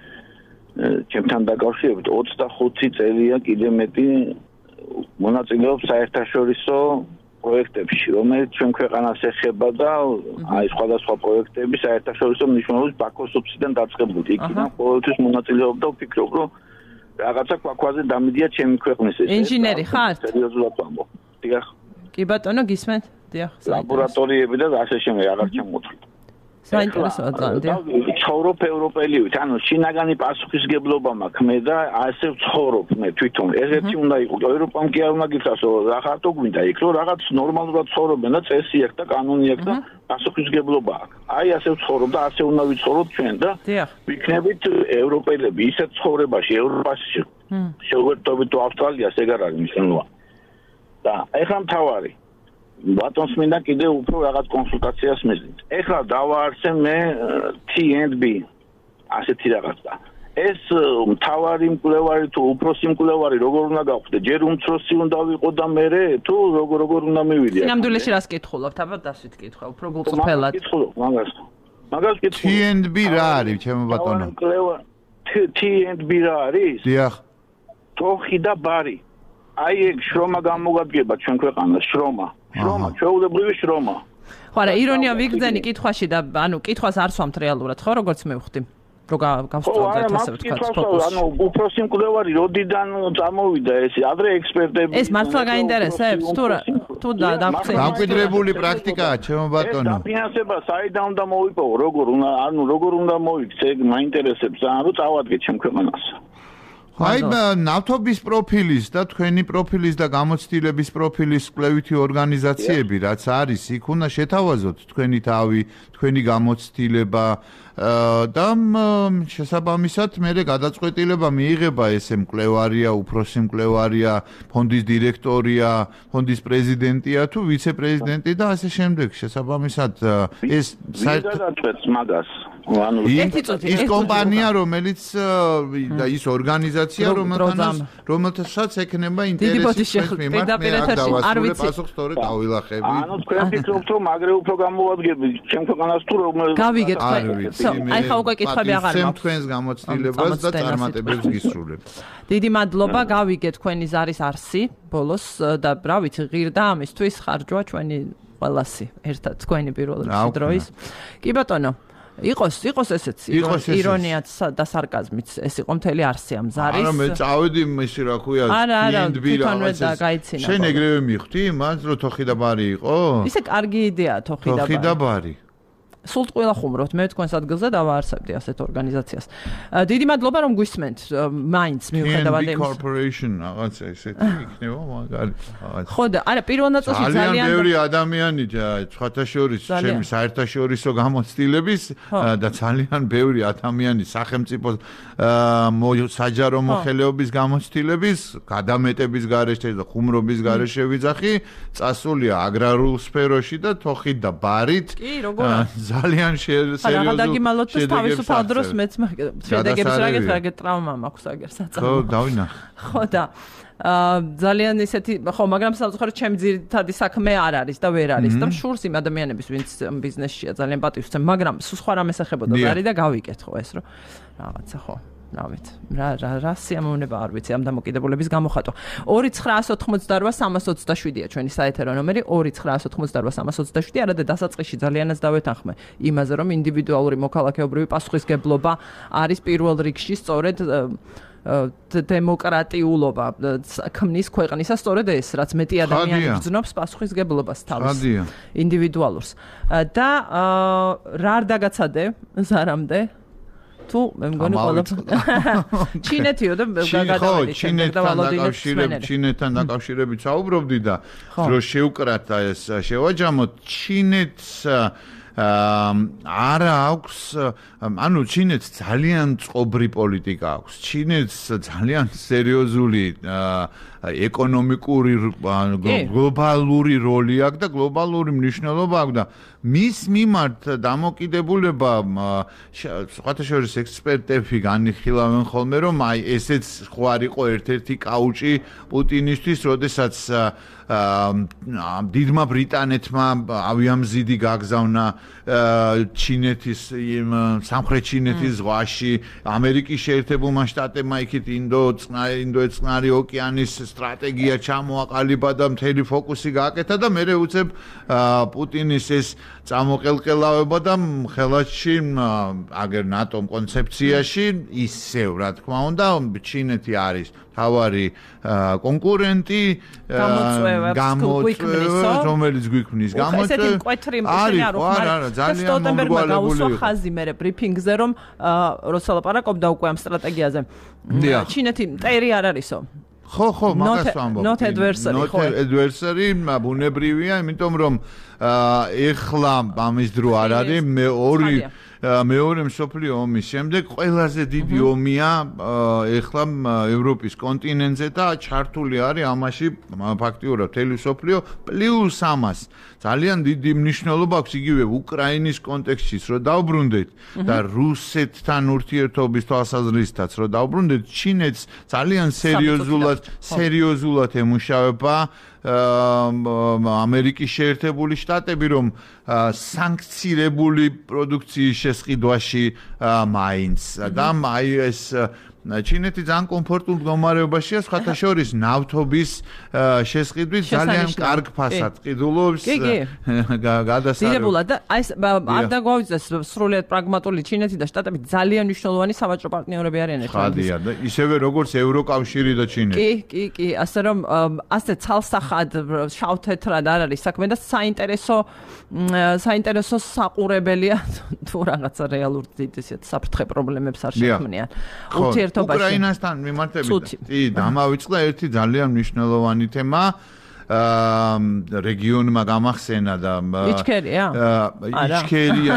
[SPEAKER 6] ჩემთან დაკავშირებით ოცდახუთი წელია კიდე მეტი მონაწილეობს საერთაშორისო პროექტებში, რომელიც ჩვენ ქვეყანას ეხება და აი სხვადასხვა პროექტები საერთაშორისო მნიშვნელობის ბაქოს ოფისიდან დაწყებული. იქიდან ყოველთვის მონაწილეობდა და ვფიქრობ, რომ რაღაცა ქვაქვაზე დამიდია ჩემი ქვეყნის ეს.
[SPEAKER 1] ინჟინერი ხართ?
[SPEAKER 6] სერიოზულად ვამბობ. დიახ.
[SPEAKER 1] კი ბატონო, გისმენთ? დიახ.
[SPEAKER 6] ლაბორატორიები და ასე შემდეგ რაღაც შემოთვლით.
[SPEAKER 1] საინტერესოა ძალიან.
[SPEAKER 6] ცხოვრობ ევროპელივით, ანუ შინაგანი პასუხისგებლობა მაქვს მე და ასე ვცხოვრობ მე თვითონ. ესეთი უნდა იყოს. ევროპამ კი არ უნდა გითხრას, რომ რა ხარტო გვინდა იქ, რომ რაღაც ნორმალურად ცხოვრობენ და წესი აქვს და კანონი აქვს და პასუხისგებლობა აქვს. აი ასე ვცხოვრობ და ასე უნდა ვიცხოვროთ ჩვენ და ვიქნებით ევროპელები ისეთ ცხოვრებაში, ევროპაში. შეგვერთობით ავსტრალიას ეგ არ არის მნიშვნელოვანი. და ეხლა მთავარი ბატონს მინდა კიდე უფრო რაღაც კონსულტაციას მისდით. ეხლა დავაარსე მე T and B ასეთი რაღაცა. ეს მთავარი მკვლევარი თუ უფროსი მკვლევარი როგორ უნდა გავხდე? ჯერ უმცროსი უნდა ვიყო და მე თუ როგორ როგორ უნდა მივიდე?
[SPEAKER 1] სინამდვილეში რას კითხულობთ? აბა დასვით კითხვა, უფრო გულწრფელად.
[SPEAKER 6] კითხულობ მაგას. მაგას კითხულობ.
[SPEAKER 3] T and B რა არის, ჩემო ბატონო?
[SPEAKER 6] T and B რა არის?
[SPEAKER 3] დიახ.
[SPEAKER 6] თოხი და ბარი. აი ეგ შრომა გამოგადგება ჩვენ ქვეყანას, შრომა. შრომა, ჩვეულებრივი შრომა.
[SPEAKER 1] ხო არა, ირონია ვიგრძენი კითხვაში და ანუ კითხვას არ სვამთ რეალურად, ხო, როგორც მე ვხვდი. რო გავსწავლეთ ასე ვთქვათ.
[SPEAKER 6] ანუ უფროსი მკვლევარი როდიდან წამოვიდა ეს ადრე ექსპერტები.
[SPEAKER 1] ეს მართლა გაინტერესებს? თუ თუ დაგხვდები.
[SPEAKER 3] დამკვიდრებული პრაქტიკაა, ჩემო ბატონო.
[SPEAKER 6] ეს დაფინანსება საიდან უნდა მოიპოვო, როგორ უნდა, ანუ როგორ უნდა მოიქცე, მაინტერესებს, ანუ წავადგე ჩემ ქვეყანას.
[SPEAKER 3] აი ნავთობის პროფილის და თქვენი პროფილის და გამოცდილების პროფილის კვლევითი ორგანიზაციები რაც არის იქ უნდა შეთავაზოთ თქვენი თავი, თქვენი გამოცდილება და შესაბამისად მე გადაწყვეტილება მიიღება ესე მკვლევარია, უფროსი მკვლევარია, ფონდის დირექტორია, ფონდის პრეზიდენტია თუ ვიცე-პრეზიდენტი და ასე შემდეგ. შესაბამისად ეს
[SPEAKER 6] საერთოდ მაგას
[SPEAKER 1] ანუ
[SPEAKER 3] ის კომპანია რომელიც და ის ორგანიზაცია რომელთანაც რომელთაც ექნება ინტერესის მიმართ მე არ დავასრულე პასუხს სწორედ ავილახები.
[SPEAKER 6] ანუ თქვენ ფიქრობთ რომ აგრე უფრო გამოვადგებით ჩემ ქვეყანას თუ რომელ
[SPEAKER 1] გავიგეთ აი ხა უკვე კითხები აღარ
[SPEAKER 3] მაქვს. თქვენს გამოცდილებას და წარმატებებს გისურვებ.
[SPEAKER 1] დიდი მადლობა, გავიგეთ თქვენი ზარის არსი ბოლოს და რა ვიცი ღირდა ამისთვის ხარჯვა ჩვენი ყველასი ერთად თქვენი პირველ რიგში დროის. კი ბატონო იყოს იყოს ესეც ირონიაც და სარკაზმიც ეს იყო მთელი არსი ამ ზარის.
[SPEAKER 3] არა მე წავედი ისე რა ქვია შენ ეგრევე მიხვდი მას რომ თოხი და ბარი იყო?
[SPEAKER 1] ისე კარგი იდეაა თოხი და ბარი.
[SPEAKER 3] თოხი და ბარი.
[SPEAKER 1] სულ ყველა ხუმრობთ მე თქვენს ადგილზე დავაარსებდი ასეთ ორგანიზაციას. დიდი მადლობა რომ გვისმენთ მაინც მიუხედავად
[SPEAKER 3] იმის corporation რაღაცა ესეთი იქნება მაგარი რაღაცა.
[SPEAKER 1] ხო და არა პირველ ნაწილში ძალიან
[SPEAKER 3] ძალიან ბევრი ადამიანი სხვათა შორის ჩემი საერთაშორისო გამოცდილების და ძალიან ბევრი ადამიანი სახელმწიფო საჯარო მოხელეობის გამოცდილების გადამეტების გარეშე და ხუმრობის გარეშე ვიძახი წასულია აგრარულ სფეროში და თოხით და ბარით
[SPEAKER 1] კი როგორ
[SPEAKER 3] ძალიან სერიოზული
[SPEAKER 1] რა დაგიმალოთ და თავისუფალ დროს მეც შედეგებს რაგეთ რაგეთ ტრავმა მაქვს აგერ საწამო
[SPEAKER 3] ხო დავინახე
[SPEAKER 1] ხო და ძალიან ისეთი ხო მაგრამ სამწუხაროდ ჩემი ძირითადი საქმე არ არის და ვერ არის და მშურს იმ ადამიანების ვინც ბიზნესშია ძალიან პატივს ვცემ მაგრამ სხვა რამეს ეხებოდა ზარი და გავიკეთ ხო ეს რომ რაღაცა ხო რავით რა რა რა სიამოვნება არ ვიცი ამ დამოკიდებულების გამოხატვა ორი ცხრაასი ოცდაოთხი სამას ოცდაშვიდია ჩვენი საეთერო ნომერი ორი ცხრაასი ოცდაოთხი სამას ოცდაშვიდი არა და დასაწყისში ძალიანაც დავეთანხმე იმაზე რომ ინდივიდუალური მოქალაქეობრივი პასუხისგებლობა არის პირველ რიგში სწორედ დემოკრატიულობა ქმნის ქვეყნისა სწორედ ეს რაც მეტი ადამიანი გრძნობს პასუხისგებლობას თავს ინდივიდუალურს და რა არ დაგაცადე ზარამდე თუ მე მგონი ყველა ჩინეთიო და გადავედი
[SPEAKER 3] ჩინეთთან ჩინეთთან დაკავშირებით საუბრობდი და რომ შევკრათ ეს შევაჯამოთ ჩინეთს არა აქვს ანუ ჩინეთს ძალიან წყობრი პოლიტიკა აქვს ჩინეთს ძალიან სერიოზული ეკონომიკური გლობალური როლი აქვს და გლობალური მნიშვნელობა აქვს და მის მიმართ დამოკიდებულება სხვათა შორის ექსპერტები განიხილავენ ხოლმე რომ აი ესეც ხო არ იყო ერთ-ერთი კაუჭი პუტინისთვის როდესაც დიდმა ბრიტანეთმა ავიამზიდი გაგზავნა ჩინეთის სამხრეთ ჩინეთის ზღვაში ამერიკის შეერთებულმა შტატებმა იქით ინდო ინდოეთსკნარი ოკეანის სტრატეგია ჩამოაყალიბა და მთელი ფოკუსი გააკეთა და მე უცებ პუტინის ეს წამოყელყელავება და ხელათში აგერ ნატომ კონცეფციაში ისევ რა თქმა უნდა ჩინეთი არის თავარი კონკურენტი გამოწვევა რომელიც გვიქმნის გამოწვევა
[SPEAKER 1] ესეთი მკვეთრი მწენი არ უხმარ ძალიან მომრგვალებული ხაზი მე ბრიფინგზე რომ როცა ლაპარაკობდა უკვე ამ სტრატეგიაზე ჩინეთი მტერი არ არისო
[SPEAKER 3] ხო ხო მაგას ვამბობ
[SPEAKER 1] not adversary
[SPEAKER 3] ხო not adversary ბუნებრივია იმიტომ რომ ეხლა ამის დრო არ არის მე ორი მეორე მსოფლიო ომის შემდეგ ყველაზე დიდი ომია ეხლა ევროპის კონტინენტზე და ჩართული არის ამაში ფაქტიურად მთელი მსოფლიო პლუს ამას ძალიან დიდი მნიშვნელობა აქვს იგივე უკრაინის კონტექსტშიც რომ დავბრუნდეთ და რუსეთთან ურთიერთობის თვალსაზრისითაც რომ დავბრუნდეთ ჩინეთს ძალიან სერიოზულად სერიოზულად ემუშავება ამერიკის შეერთებული შტატები რომ სანქცირებული პროდუქციის შესყიდვაში მაინც და აი ეს ჩინეთი ძალიან კომფორტულ მდგომარეობაშია სხვათა შორის ნავთობის შესყიდვით ძალიან კარგ ფასად ყიდულობს გადასარევად
[SPEAKER 1] და აი ეს არ დაგვავიწყდეს სრულიად პრაგმატული ჩინეთი და შტატები ძალიან მნიშვნელოვანი სავაჭრო პარტნიორები არიან ერთმანეთის
[SPEAKER 3] ხადია და ისევე როგორც ევროკავშირი და ჩინეთი
[SPEAKER 1] კი კი კი ასე რომ ასე ცალსახად შავ-თეთრად არ არის საქმე და საინტერესო საინტერესო საყურებელია თუ რაღაცა რეალურ ისეთ საფრთხე პრობლემებს არ შექმნიან ურთიერთობაში
[SPEAKER 3] უკრაინასთან მიმართებით კი დამავიწყდა ერთი ძალიან მნიშვნელოვანი თემა რეგიონმა გამახსენა და
[SPEAKER 1] იჩქერია
[SPEAKER 3] იჩქერია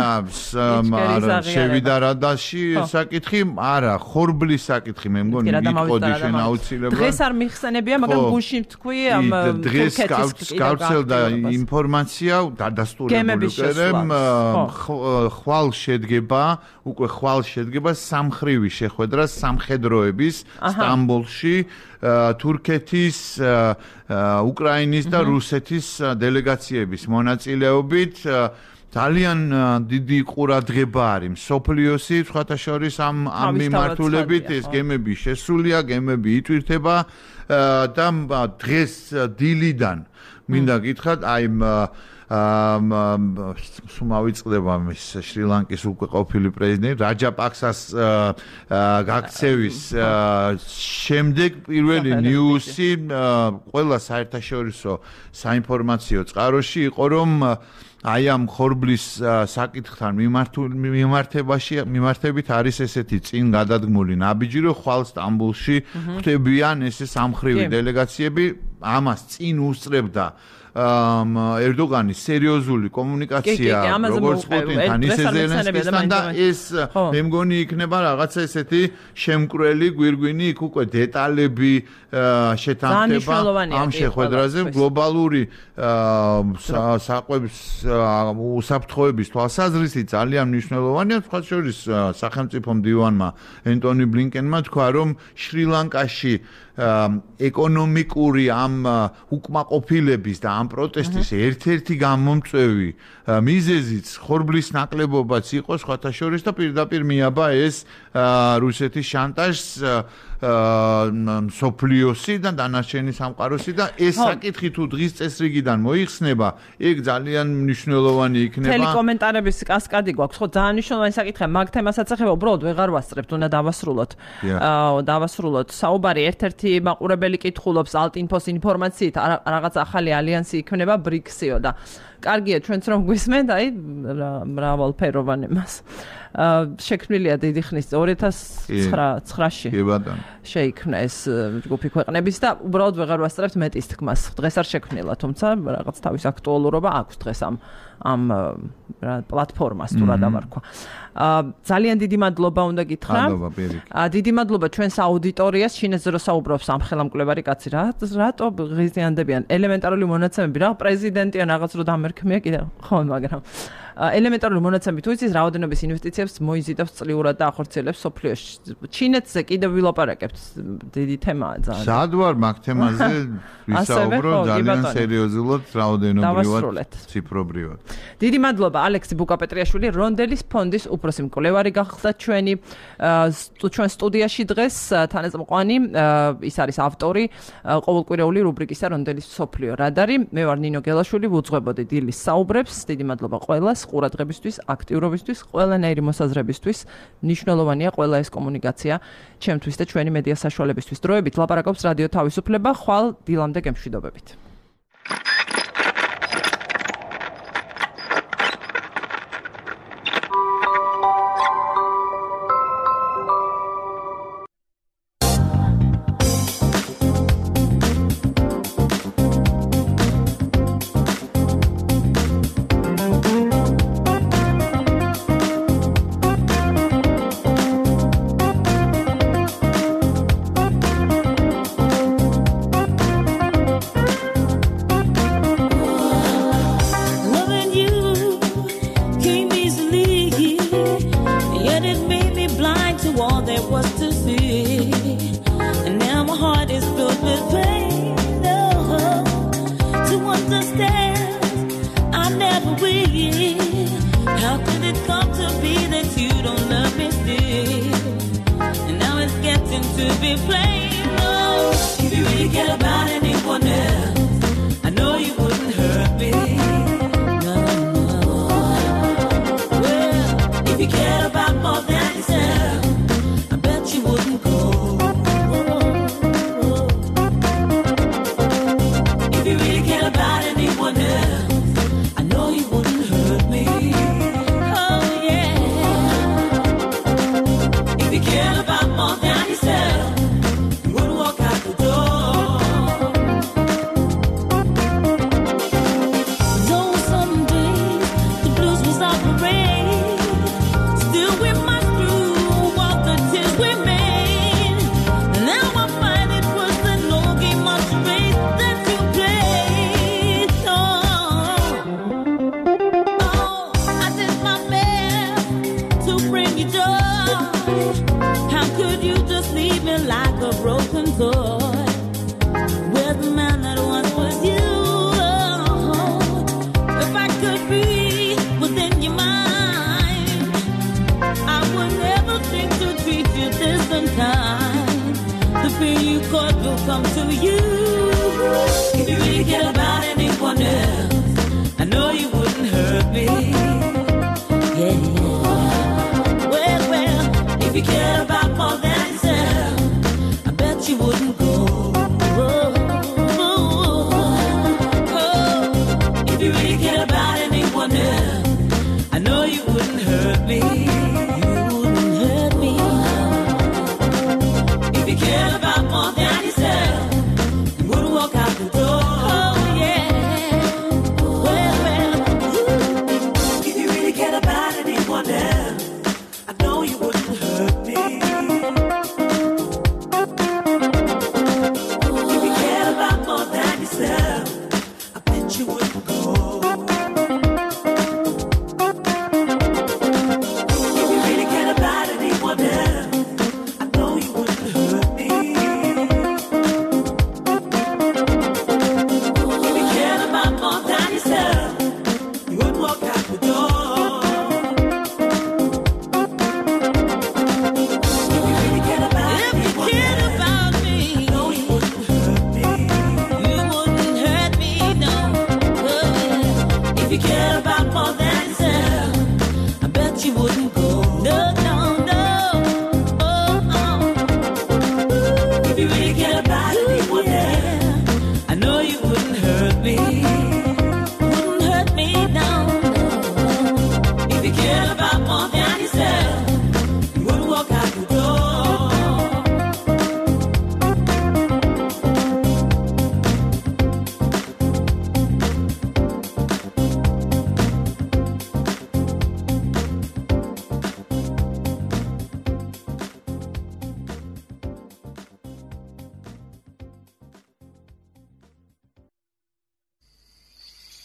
[SPEAKER 3] შევიდა რადაში საკითხი არა ხორბლის საკითხი მე მგონი მიტყოდი შენ აუცილებლად
[SPEAKER 1] დღეს არ მიხსენებია მაგრამ გუშინ თქვი ამ
[SPEAKER 3] დღეს გავცელდა ინფორმაცია დადასტურებული კერემ ხვალ შედგება უკვე ხვალ შედგება სამხრივი შეხვედრა სამხედროების სტამბოლში თურქეთის უკრაინის და რუსეთის დელეგაციების მონაწილეობით ძალიან დიდი ყურადღება არის სოფლიოსი სხვათა შორის ამ ამ მიმართულებით ეს გემები შესულია გემები იტვირთება და დღეს დილიდან მინდა გითხრათ აი სუმავიწყდება მის შრი-ლანკის უკვე ყოფილი პრეზიდენტი რაჯაპაქსას გაქცევის შემდეგ პირველი ნიუსი ყველა საერთაშორისო საინფორმაციო წყაროში იყო რომ აი ამ ხორბლის საკითხთან მიმართებაში მიმართებით არის ესეთი წინ გადადგმული ნაბიჯი რომ ხვალ სტამბულში ხდებიან ესე სამხრივი დელეგაციები ამას წინ უსწრებდა ერდოგანის სერიოზული კომუნიკაცია როგორც პუტინთან ისე ზელენსკისთან და ეს მე მგონი იქნება რაღაცა ესეთი შემკვრელი გვირგვინი იქ უკვე დეტალები შეთანხმდება ამ შეხვედრაზე გლობალური საყვების უსაფრთხოების თვალსაზრისით ძალიან მნიშვნელოვანია სხვა შორის სახელმწიფო მდივანმა ენტონი ბლინკენმა თქვა რომ შრი-ლანკაში ეკონომიკური ამ უკმაყოფილების და ამ პროტესტის ერთ-ერთი გამომწვევი მიზეზიც ხორბლის ნაკლებობაც იყო სხვათა შორის და პირდაპირ მიაბა ეს რუსეთის შანტაჟს სოფლიოსი და დანარჩენი სამყაროსი და ეს საკითხი თუ დღის წესრიგიდან მოიხსნება, ეგ ძალიან მნიშვნელოვანი იქნება.
[SPEAKER 1] მთელი კომენტარების კასკადი გვაქვს, ხო ძალიან მნიშვნელოვანი საკითხია, მაგ თემასაც ეხება უბრალოდ ვეღარ ვასწრებთ, უნდა დავასრულოთ. აა დავასრულოთ. საუბარი ერთ-ერთი მაყურებელი კითხულობს ალტინფოს ინფორმაციით, რაღაც ახალი ალიანსი იქნება ბრიქსიო და კარგია ჩვენც რომ გვისმენთ, აი მრავალფეროვანი მას. შექმნილია დიდი ხნის ორი ათას ცხრაში შეიქმნა ეს ჯგუფი ქვეყნების და უბრალოდ ვეღარ ვასწრებთ მეტის თქმას. დღეს არ შექმნილა, თუმცა რაღაც თავის აქტუალურობა აქვს დღეს ამ ამ პლატფორმას თუ რა დავარქვა. ძალიან დიდი მადლობა უნდა გითხრა. დიდი მადლობა ჩვენს აუდიტორიას, შინაზე რო საუბრობს ამ ხელამკვლევარი კაცი რა რატო ღიზიანდებიან ელემენტარული მონაცემები რა პრეზიდენტია რაღაც რო დამერქმია კიდე ხო მაგრამ ელემენტარული მონაცემები თუ იცის რაოდენობის ინვესტიციებს მოიზიდავს წლიურად და ახორციელებს სოფლიოში. ჩინეთზე კიდევ ვილაპარაკებთ, დიდი თემაა ძალიან.
[SPEAKER 3] სად ვარ მაგ თემაზე ვისაუბრო ძალიან სერიოზულად რაოდენობრივად ციფრობრივად.
[SPEAKER 1] დიდი მადლობა ალექსი ბუკაპეტრიაშვილი, რონდელის ფონდის უფროსი მკვლევარი გახდა ჩვენი ჩვენ სტუდიაში დღეს თანაზმყვანი, ის არის ავტორი ყოველკვირეული რუბრიკისა რონდელის სოფლიო რადარი. მე ვარ ნინო გელაშვილი, ვუძღვებოდი დილის საუბრებს. დიდი მადლობა ყველას ყურადღებისთვის, აქტიურობისთვის, ყველანაირი მოსაზრებისთვის. მნიშვნელოვანია ყველა ეს კომუნიკაცია ჩემთვის და ჩვენი მედია საშუალებისთვის. დროებით ლაპარაკობს რადიო თავისუფლება, ხვალ დილამდე გემშვიდობებით.
[SPEAKER 7] Come to you. If you really care about anyone else, I know you wouldn't hurt me. Yeah, yeah. Well, well, if you care about more than yourself, I bet you wouldn't go. Oh, oh, oh. If you really care about anyone else, I know you wouldn't hurt me. You wouldn't hurt me. If you care about more than yourself, you wouldn't walk out the door.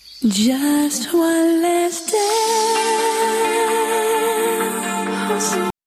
[SPEAKER 7] Just one last day.